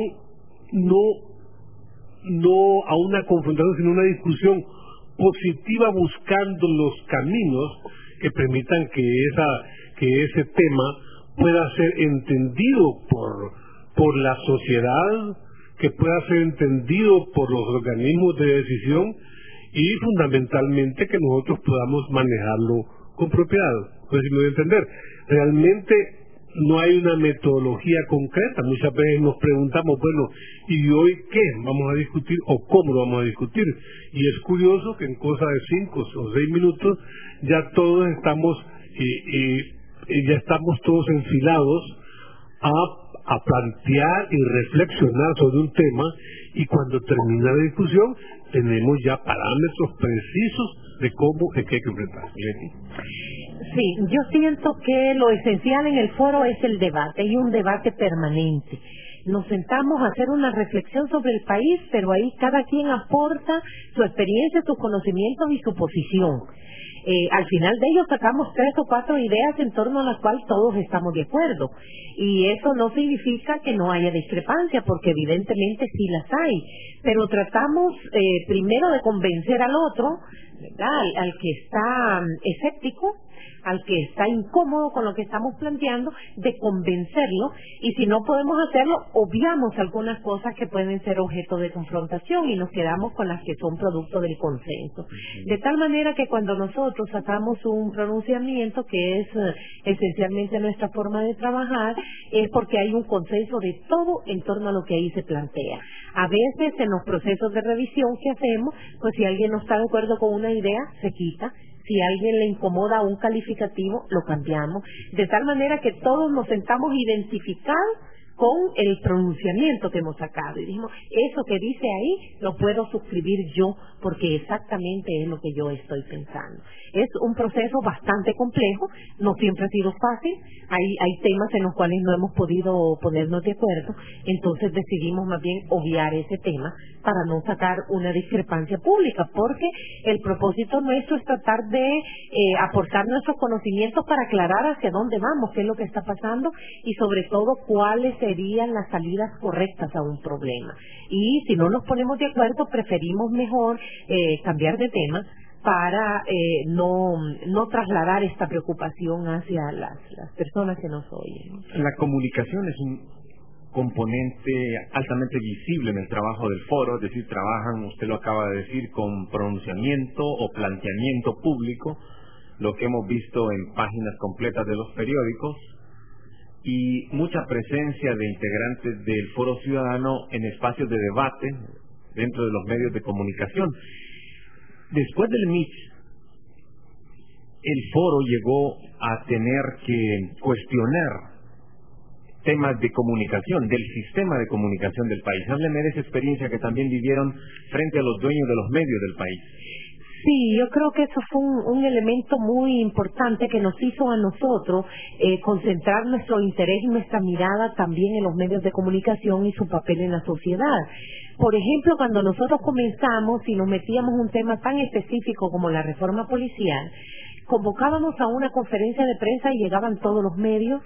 [SPEAKER 4] no a una confrontación, sino una discusión positiva buscando los caminos que permitan que ese tema pueda ser entendido por la sociedad, que pueda ser entendido por los organismos de decisión y fundamentalmente que nosotros podamos manejarlo con propiedad. Pues si me voy a entender, realmente no hay una metodología concreta. Muchas veces nos preguntamos, bueno, ¿y hoy qué vamos a discutir o cómo lo vamos a discutir? Y es curioso que en cosa de 5 o 6 minutos ya todos estamos todos enfilados a plantear y reflexionar sobre un tema, y cuando termina la discusión tenemos ya parámetros precisos de cómo es que hay que enfrentar.
[SPEAKER 3] Sí, yo siento que lo esencial en el foro es el debate, y un debate permanente. Nos sentamos a hacer una reflexión sobre el país, pero ahí cada quien aporta su experiencia, sus conocimientos y su posición. Al final de ello sacamos 3 o 4 ideas en torno a las cuales todos estamos de acuerdo. Y eso no significa que no haya discrepancia, porque evidentemente sí las hay. Pero tratamos primero de convencer al otro, ¿verdad? Al que está escéptico, al que está incómodo con lo que estamos planteando, de convencerlo, y si no podemos hacerlo, obviamos algunas cosas que pueden ser objeto de confrontación y nos quedamos con las que son producto del consenso. De tal manera que cuando nosotros sacamos un pronunciamiento, que es esencialmente nuestra forma de trabajar, es porque hay un consenso de todo en torno a lo que ahí se plantea. A veces en los procesos de revisión que hacemos, pues si alguien no está de acuerdo con una idea, se quita. Si a alguien le incomoda un calificativo, lo cambiamos. De tal manera que todos nos sentamos identificados con el pronunciamiento que hemos sacado. Y dijimos, eso que dice ahí lo puedo suscribir yo, porque exactamente es lo que yo estoy pensando. Es un proceso bastante complejo, no siempre ha sido fácil. Hay temas en los cuales no hemos podido ponernos de acuerdo, entonces decidimos más bien obviar ese tema para no sacar una discrepancia pública, porque el propósito nuestro es tratar de aportar nuestros conocimientos para aclarar hacia dónde vamos, qué es lo que está pasando y sobre todo cuáles serían las salidas correctas a un problema. Y si no nos ponemos de acuerdo, preferimos mejor cambiar de tema para no trasladar esta preocupación hacia las personas que nos oyen.
[SPEAKER 2] La comunicación es un componente altamente visible en el trabajo del foro, es decir, trabajan, usted lo acaba de decir, con pronunciamiento o planteamiento público, lo que hemos visto en páginas completas de los periódicos, y mucha presencia de integrantes del Foro Ciudadano en espacios de debate dentro de los medios de comunicación. Después del MIT, el foro llegó a tener que cuestionar temas de comunicación, del sistema de comunicación del país. Háblenme de esa experiencia que también vivieron frente a los dueños de los medios del país.
[SPEAKER 3] Sí, yo creo que eso fue un elemento muy importante que nos hizo a nosotros concentrar nuestro interés y nuestra mirada también en los medios de comunicación y su papel en la sociedad. Por ejemplo, cuando nosotros comenzamos y nos metíamos en un tema tan específico como la reforma policial, convocábamos a una conferencia de prensa y llegaban todos los medios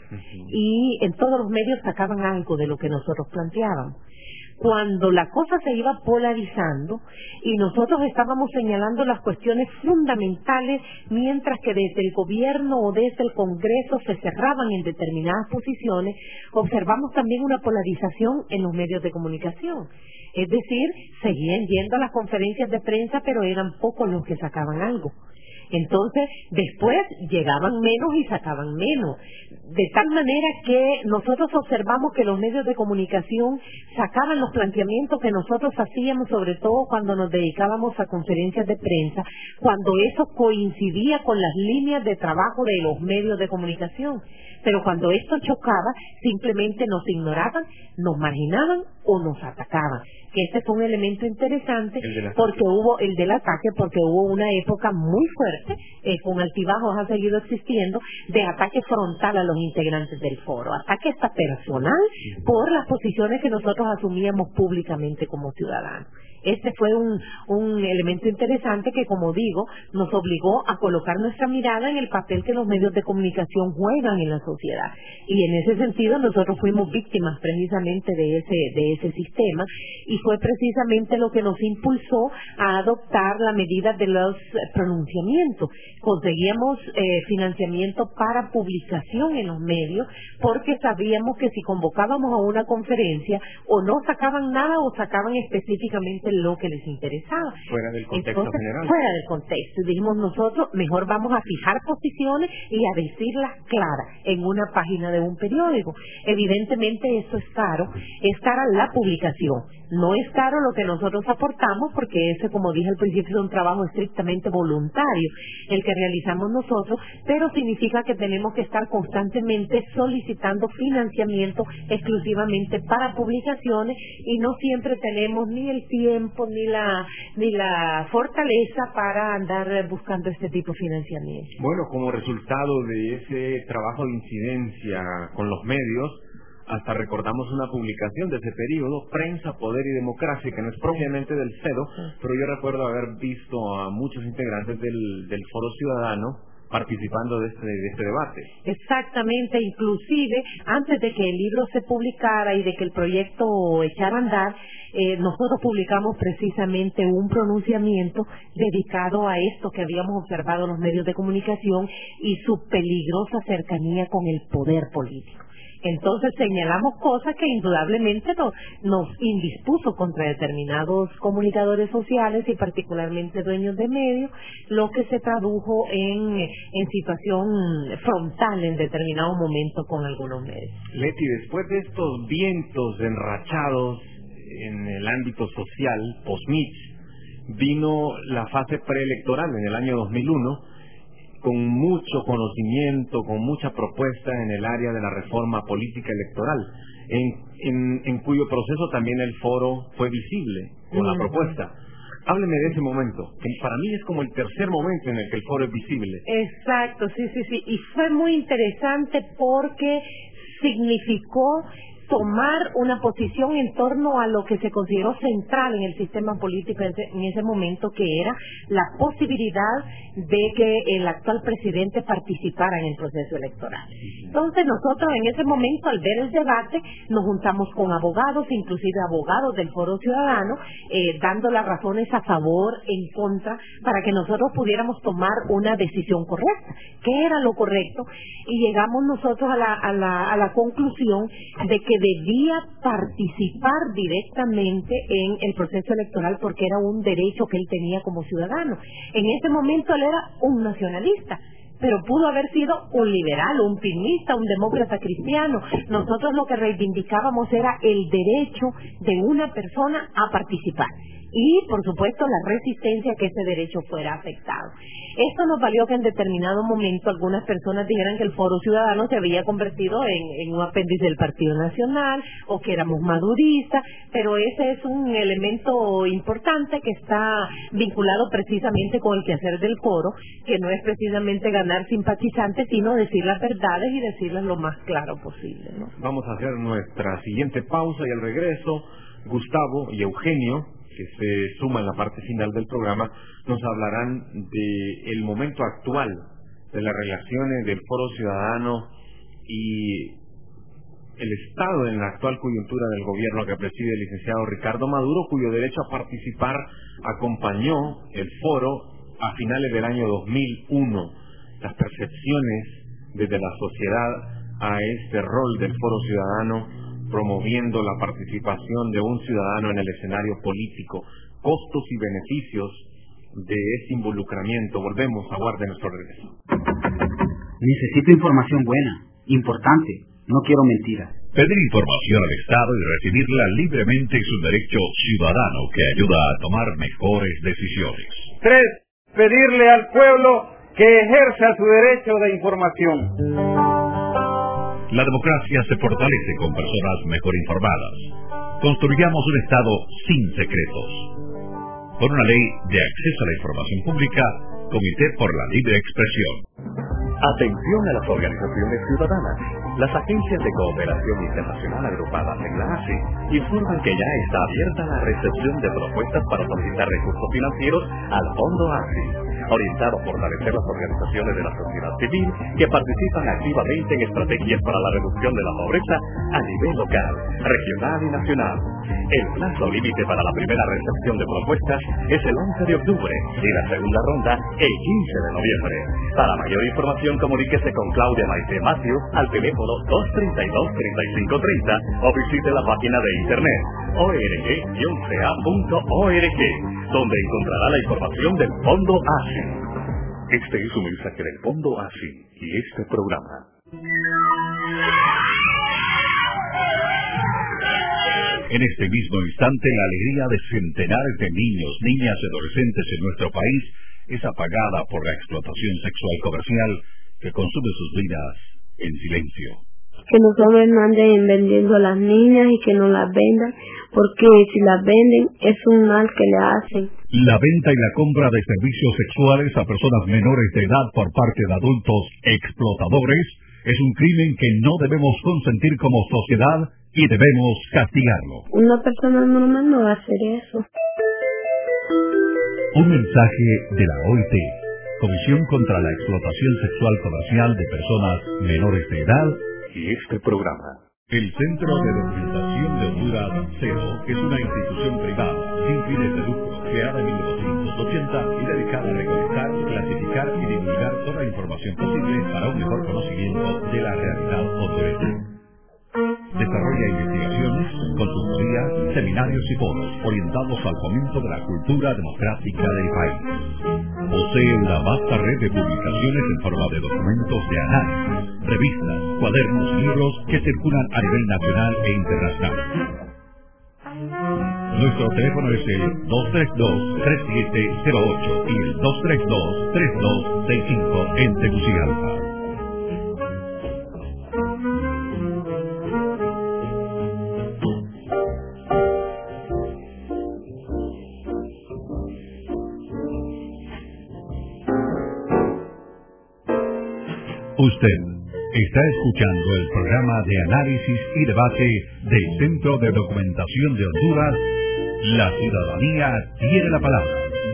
[SPEAKER 3] y en todos los medios sacaban algo de lo que nosotros planteábamos. Cuando la cosa se iba polarizando y nosotros estábamos señalando las cuestiones fundamentales, mientras que desde el gobierno o desde el Congreso se cerraban en determinadas posiciones, observamos también una polarización en los medios de comunicación. Es decir, seguían yendo a las conferencias de prensa, pero eran pocos los que sacaban algo. Entonces, después llegaban menos y sacaban menos. De tal manera que nosotros observamos que los medios de comunicación sacaban los planteamientos que nosotros hacíamos, sobre todo cuando nos dedicábamos a conferencias de prensa, cuando eso coincidía con las líneas de trabajo de los medios de comunicación. Pero cuando esto chocaba, simplemente nos ignoraban, nos marginaban o nos atacaban. Que este fue un elemento interesante porque hubo el del ataque, porque hubo una época muy fuerte, con altibajos ha seguido existiendo, de ataque frontal a los integrantes del foro, ataque hasta personal por las posiciones que nosotros asumíamos públicamente como ciudadanos. Este fue un elemento interesante que, como digo, nos obligó a colocar nuestra mirada en el papel que los medios de comunicación juegan en la sociedad. Y en ese sentido nosotros fuimos víctimas precisamente de ese sistema, y fue precisamente lo que nos impulsó a adoptar la medida de los pronunciamientos. Conseguíamos financiamiento para publicación en los medios, porque sabíamos que si convocábamos a una conferencia, o no sacaban nada o sacaban específicamente lo que les interesaba.
[SPEAKER 2] Fuera del contexto general.
[SPEAKER 3] Fuera del contexto. Y dijimos nosotros, mejor vamos a fijar posiciones y a decirlas claras en una página de un periódico. Evidentemente eso es cara la publicación. No es caro lo que nosotros aportamos, porque ese, como dije al principio, es un trabajo estrictamente voluntario, el que realizamos nosotros, pero significa que tenemos que estar constantemente solicitando financiamiento exclusivamente para publicaciones, y no siempre tenemos ni el tiempo ni la fortaleza para andar buscando este tipo de financiamiento.
[SPEAKER 2] Bueno, como resultado de ese trabajo de incidencia con los medios, hasta recordamos una publicación de ese periodo, Prensa, Poder y Democracia, que no es propiamente del CEDO, pero yo recuerdo haber visto a muchos integrantes del Foro Ciudadano participando de este debate.
[SPEAKER 3] Exactamente, inclusive antes de que el libro se publicara y de que el proyecto echara a andar, nosotros publicamos precisamente un pronunciamiento dedicado a esto que habíamos observado en los medios de comunicación y su peligrosa cercanía con el poder político. Entonces señalamos cosas que indudablemente nos indispuso contra determinados comunicadores sociales y particularmente dueños de medios, lo que se tradujo en situación frontal en determinado momento con algunos medios.
[SPEAKER 2] Leti, después de estos vientos enrachados en el ámbito social, post-MIT, vino la fase preelectoral en el año 2001, con mucho conocimiento, con mucha propuesta en el área de la reforma política electoral, en cuyo proceso también el foro fue visible con la propuesta. Hábleme de ese momento, que para mí es como el tercer momento en el que el foro es visible.
[SPEAKER 3] Exacto, sí, y fue muy interesante porque significó tomar una posición en torno a lo que se consideró central en el sistema político en ese momento, que era la posibilidad de que el actual presidente participara en el proceso electoral. Entonces nosotros en ese momento, al ver el debate, nos juntamos con abogados, inclusive abogados del Foro Ciudadano, dando las razones a favor, en contra, para que nosotros pudiéramos tomar una decisión correcta. ¿Qué era lo correcto? Y llegamos nosotros a la conclusión de que debía participar directamente en el proceso electoral, porque era un derecho que él tenía como ciudadano. En ese momento él era un nacionalista, pero pudo haber sido un liberal, un pimista, un demócrata cristiano. Nosotros lo que reivindicábamos era el derecho de una persona a participar y, por supuesto, la resistencia a que ese derecho fuera afectado. Esto nos valió que en determinado momento algunas personas dijeran que el Foro Ciudadano se había convertido en un apéndice del Partido Nacional o que éramos maduristas, pero ese es un elemento importante que está vinculado precisamente con el quehacer del foro, que no es precisamente ganar simpatizantes, sino decir las verdades y decirlas lo más claro posible, ¿no?
[SPEAKER 2] Vamos a hacer nuestra siguiente pausa y al regreso, Gustavo y Eugenio, que se suman en la parte final del programa, nos hablarán del momento actual de las relaciones del Foro Ciudadano y el estado en la actual coyuntura del gobierno que preside el licenciado Ricardo Maduro, cuyo derecho a participar acompañó el foro a finales del año 2001. Las percepciones desde la sociedad a este rol del Foro Ciudadano, promoviendo la participación de un ciudadano en el escenario político, costos y beneficios de ese involucramiento. Volvemos, aguarden nuestro regreso.
[SPEAKER 7] Necesito información buena, importante, no quiero mentiras.
[SPEAKER 1] Pedir información al Estado y recibirla libremente es un derecho ciudadano que ayuda a tomar mejores decisiones.
[SPEAKER 8] 3. Pedirle al pueblo que ejerza su derecho de información.
[SPEAKER 1] La democracia se fortalece con personas mejor informadas. Construyamos un Estado sin secretos. Por una ley de acceso a la información pública, Comité por la Libre Expresión.
[SPEAKER 10] Atención a las organizaciones ciudadanas. Las agencias de cooperación internacional agrupadas en la ACI informan que ya está abierta la recepción de propuestas para solicitar recursos financieros al Fondo ACI, orientado a fortalecer las organizaciones de la sociedad civil que participan activamente en estrategias para la reducción de la pobreza a nivel local, regional y nacional. El plazo límite para la primera recepción de propuestas es el 11 de octubre y la segunda ronda el 15 de noviembre. Para mayor información, comuníquese con Claudia Maite Macio al teléfono 232-3530 o visite la página de internet org-ca.org, donde encontrará la información del Fondo ACI.
[SPEAKER 6] Este es un mensaje del Fondo ACI y este programa.
[SPEAKER 1] En este mismo instante, la alegría de centenares de niños, niñas y adolescentes en nuestro país es apagada por la explotación sexual comercial que consume sus vidas en silencio.
[SPEAKER 9] Que los hombres no anden vendiendo a las niñas y que no las vendan, porque si las venden es un mal que le hacen.
[SPEAKER 1] La venta y la compra de servicios sexuales a personas menores de edad por parte de adultos explotadores es un crimen que no debemos consentir como sociedad y debemos castigarlo.
[SPEAKER 9] Una persona normal no va a hacer eso.
[SPEAKER 1] Un mensaje de la OIT, Comisión contra la Explotación Sexual Comercial de Personas Menores de Edad,
[SPEAKER 6] y este programa.
[SPEAKER 1] El Centro de Documentación de Honduras, CEDO, es una institución privada sin fines de lucro, creada en 1980 y dedicada a recolectar, clasificar y divulgar toda la información posible para un mejor conocimiento de la realidad hondureña. Desarrolla investigaciones, consultorías, seminarios y foros orientados al fomento de la cultura democrática del país. Posee una vasta red de publicaciones en forma de documentos de análisis, revistas, cuadernos y libros que circulan a nivel nacional e internacional. Nuestro teléfono es el 232-3708 y el 232-3265 en Tegucigalpa. Usted está escuchando el programa de análisis y debate del Centro de Documentación de Honduras. La ciudadanía tiene la palabra.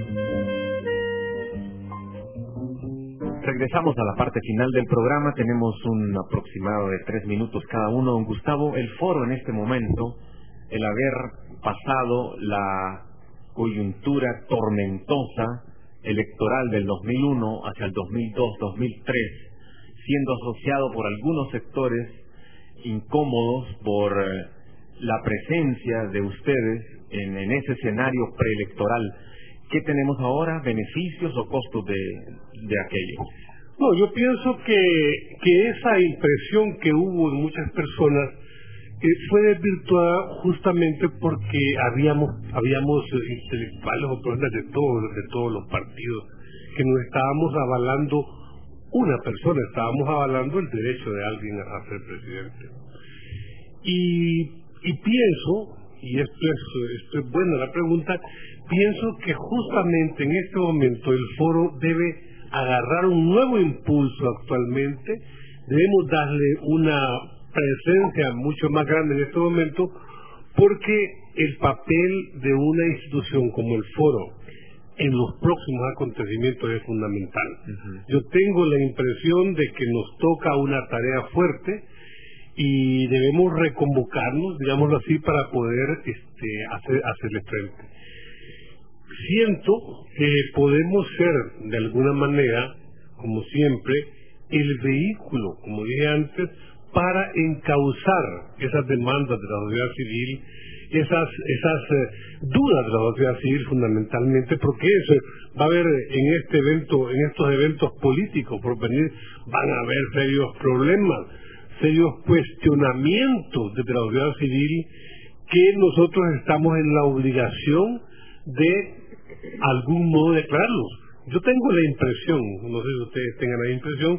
[SPEAKER 2] Regresamos a la parte final del programa. Tenemos un aproximado de 3 minutos cada uno. Don Gustavo, el foro en este momento, el haber pasado la coyuntura tormentosa electoral del 2001 hacia el 2002-2003, siendo asociado por algunos sectores incómodos por la presencia de ustedes en ese escenario preelectoral. ¿Qué tenemos ahora? ¿Beneficios o costos de aquello?
[SPEAKER 4] No, yo pienso que esa impresión que hubo en muchas personas fue desvirtuada justamente porque habíamos intelectuales o personas de todos los partidos que nos estábamos avalando una persona, estábamos avalando el derecho de alguien a ser presidente. Y pienso, y esto es buena la pregunta, pienso que justamente en este momento el foro debe agarrar un nuevo impulso actualmente, debemos darle una presencia mucho más grande en este momento, porque el papel de una institución como el foro en los próximos acontecimientos es fundamental. Yo tengo la impresión de que nos toca una tarea fuerte y debemos reconvocarnos, digámoslo así, para poder hacerle frente. Siento que podemos ser, de alguna manera, como siempre, el vehículo, como dije antes, para encauzar esas demandas de la sociedad civil, esas dudas de la sociedad civil fundamentalmente, porque eso va a haber en estos eventos políticos por venir, van a haber serios problemas, serios cuestionamientos de la sociedad civil que nosotros estamos en la obligación de algún modo declararlos. Yo tengo la impresión, no sé si ustedes tengan la impresión,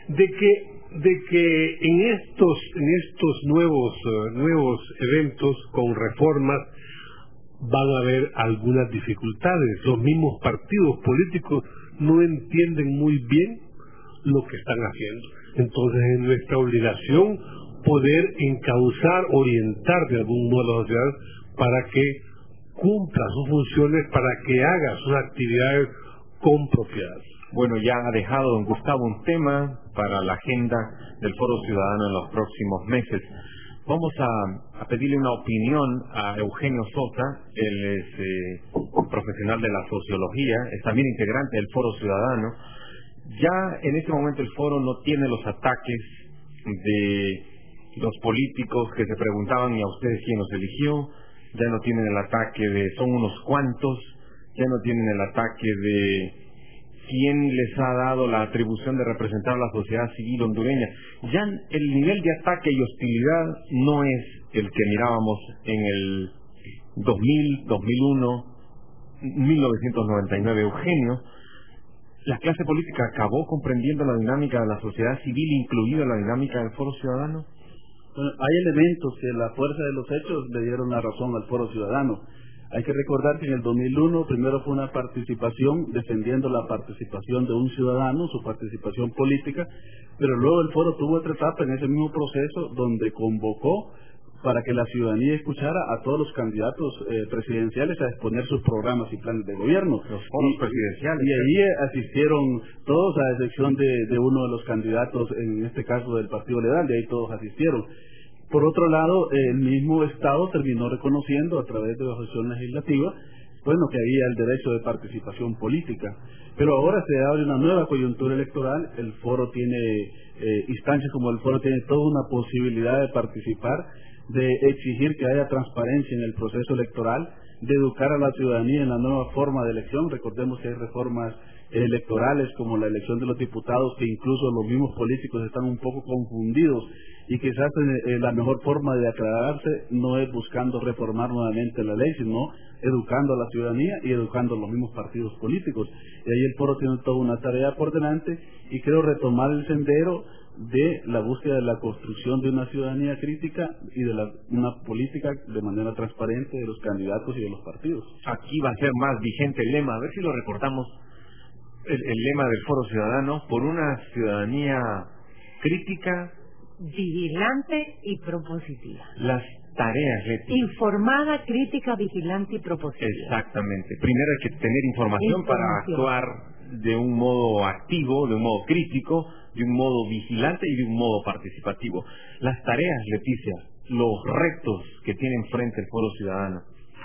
[SPEAKER 4] de que en estos nuevos eventos con reformas van a haber algunas dificultades. Los mismos partidos políticos no entienden muy bien lo que están haciendo. Entonces es nuestra obligación poder encauzar, orientar de algún modo a la sociedad para que cumpla sus funciones, para que haga sus actividades con propiedad.
[SPEAKER 2] Bueno, ya ha dejado don Gustavo un tema para la agenda del Foro Ciudadano en los próximos meses. Vamos a pedirle una opinión a Eugenio Sosa. Él es profesional de la sociología, es también integrante del Foro Ciudadano. Ya en este momento el Foro no tiene los ataques de los políticos que se preguntaban ¿y a ustedes quién los eligió? Ya no tienen el ataque de son unos cuantos, ya no tienen el ataque de quién les ha dado la atribución de representar a la sociedad civil hondureña. Ya el nivel de ataque y hostilidad no es el que mirábamos en el 2000, 2001, 1999. Eugenio, ¿la clase política acabó comprendiendo la dinámica de la sociedad civil, incluida la dinámica del Foro Ciudadano?
[SPEAKER 11] Bueno, hay elementos que la fuerza de los hechos le dieron la razón al Foro Ciudadano. Hay que recordar que en el 2001 primero fue una participación defendiendo la participación de un ciudadano, su participación política, pero luego el foro tuvo otra etapa en ese mismo proceso donde convocó para que la ciudadanía escuchara a todos los candidatos presidenciales a exponer sus programas y planes de gobierno.
[SPEAKER 2] Los foros presidenciales.
[SPEAKER 11] Y ahí asistieron todos, a excepción de uno de los candidatos, en este caso del Partido Liberal, de ahí todos asistieron. Por otro lado, el mismo Estado terminó reconociendo a través de la sesión legislativa, bueno, que había el derecho de participación política. Pero ahora se abre una nueva coyuntura electoral, el foro tiene instancias como el foro tiene toda una posibilidad de participar, de exigir que haya transparencia en el proceso electoral, de educar a la ciudadanía en la nueva forma de elección. Recordemos que hay reformas electorales como la elección de los diputados que incluso los mismos políticos están un poco confundidos y quizás la mejor forma de aclararse no es buscando reformar nuevamente la ley, sino educando a la ciudadanía y educando a los mismos partidos políticos. Y ahí el foro tiene toda una tarea por delante y creo retomar el sendero de la búsqueda de la construcción de una ciudadanía crítica y de una política de manera transparente de los candidatos y de los partidos.
[SPEAKER 2] Aquí va a ser más vigente el lema, a ver si lo recortamos, el lema del Foro Ciudadano, por una ciudadanía crítica,
[SPEAKER 3] vigilante y propositiva.
[SPEAKER 2] Las tareas, Leti.
[SPEAKER 3] Informada, crítica, vigilante y propositiva.
[SPEAKER 2] Exactamente. Primero hay que tener información para actuar de un modo activo, de un modo crítico, de un modo vigilante y de un modo participativo. Las tareas, Leticia, los retos que tiene enfrente el Foro Ciudadano.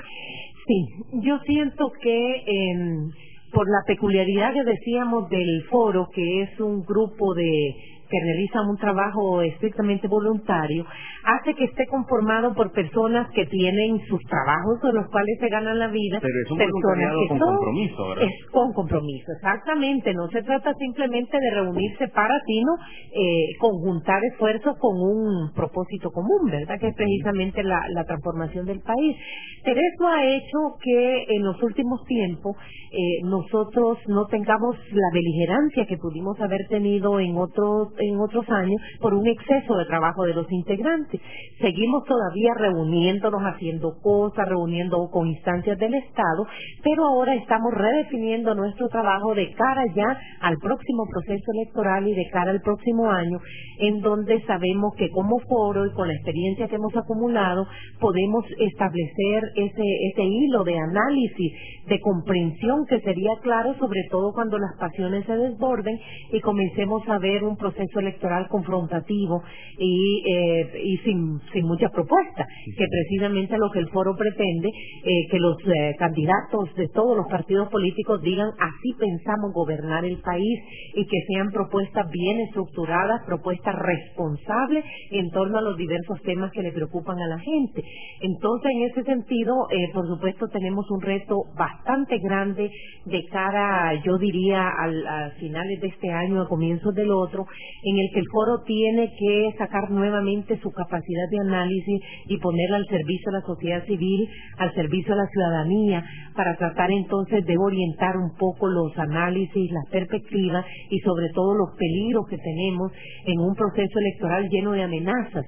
[SPEAKER 3] Sí, yo siento que por la peculiaridad que decíamos del foro, que es un grupo de que realizan un trabajo estrictamente voluntario, hace que esté conformado por personas que tienen sus trabajos de los cuales se ganan la vida.
[SPEAKER 2] Pero es un voluntariado con compromiso, ¿verdad?
[SPEAKER 3] Es con compromiso, exactamente. No se trata simplemente de reunirse para, sino conjuntar esfuerzos con un propósito común, ¿verdad? Que es precisamente la transformación del país. Pero eso ha hecho que en los últimos tiempos nosotros no tengamos la beligerancia que pudimos haber tenido en otros años por un exceso de trabajo de los integrantes. Seguimos todavía reuniéndonos, haciendo cosas, reuniendo con instancias del Estado, pero ahora estamos redefiniendo nuestro trabajo de cara ya al próximo proceso electoral y de cara al próximo año, en donde sabemos que como foro y con la experiencia que hemos acumulado podemos establecer ese hilo de análisis, de comprensión que sería claro, sobre todo cuando las pasiones se desborden y comencemos a ver un proceso electoral confrontativo y sin mucha propuesta, que precisamente lo que el foro pretende, que los candidatos de todos los partidos políticos digan así pensamos gobernar el país, y que sean propuestas bien estructuradas, propuestas responsables en torno a los diversos temas que le preocupan a la gente. Entonces, en ese sentido, por supuesto, tenemos un reto bastante grande de cara, yo diría, a finales de este año, a comienzos del otro, en el que el foro tiene que sacar nuevamente su capacidad de análisis y ponerla al servicio de la sociedad civil, al servicio de la ciudadanía, para tratar entonces de orientar un poco los análisis, las perspectivas y sobre todo los peligros que tenemos en un proceso electoral lleno de amenazas,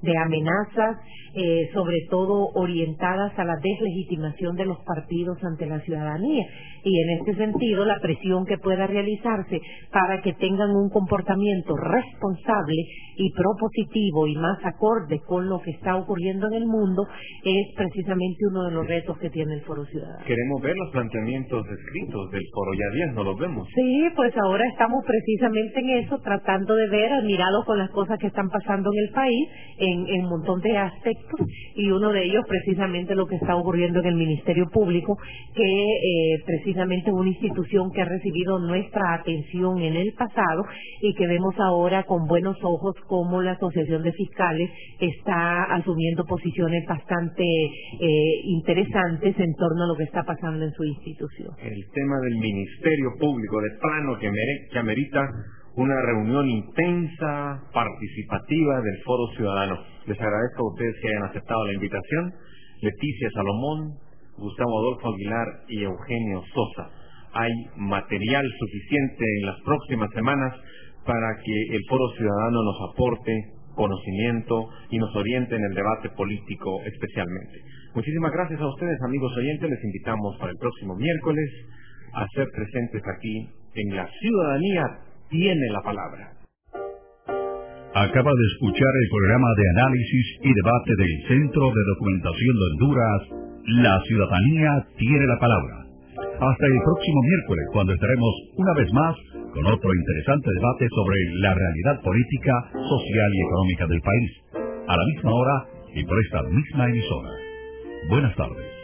[SPEAKER 3] sobre todo orientadas a la deslegitimación de los partidos ante la ciudadanía. Y en este sentido, la presión que pueda realizarse para que tengan un comportamiento responsable y propositivo y más acorde con lo que está ocurriendo en el mundo es precisamente uno de los retos que tiene el Foro Ciudadano.
[SPEAKER 2] Queremos ver los planteamientos escritos del foro, ya bien no los vemos.
[SPEAKER 3] Sí, pues ahora estamos precisamente en eso, tratando de ver, admirado con las cosas que están pasando en el país, en un montón de aspectos, y uno de ellos precisamente lo que está ocurriendo en el Ministerio Público, que precisamente es una institución que ha recibido nuestra atención en el pasado y que vemos ahora con buenos ojos cómo la Asociación de Fiscales está asumiendo posiciones bastante interesantes en torno a lo que está pasando en su institución.
[SPEAKER 2] El tema del Ministerio Público, de plano, que amerita una reunión intensa, participativa del Foro Ciudadano. Les agradezco a ustedes que hayan aceptado la invitación. Leticia Salomón, Gustavo Adolfo Aguilar y Eugenio Sosa. Hay material suficiente en las próximas semanas para que el Foro Ciudadano nos aporte conocimiento y nos oriente en el debate político especialmente. Muchísimas gracias a ustedes, amigos oyentes. Les invitamos para el próximo miércoles a ser presentes aquí en La Ciudadanía Tiene la Palabra.
[SPEAKER 1] Acaba de escuchar el programa de análisis y debate del Centro de Documentación de Honduras, La Ciudadanía Tiene la Palabra. Hasta el próximo miércoles, cuando estaremos una vez más con otro interesante debate sobre la realidad política, social y económica del país, a la misma hora y por esta misma emisora. Buenas tardes.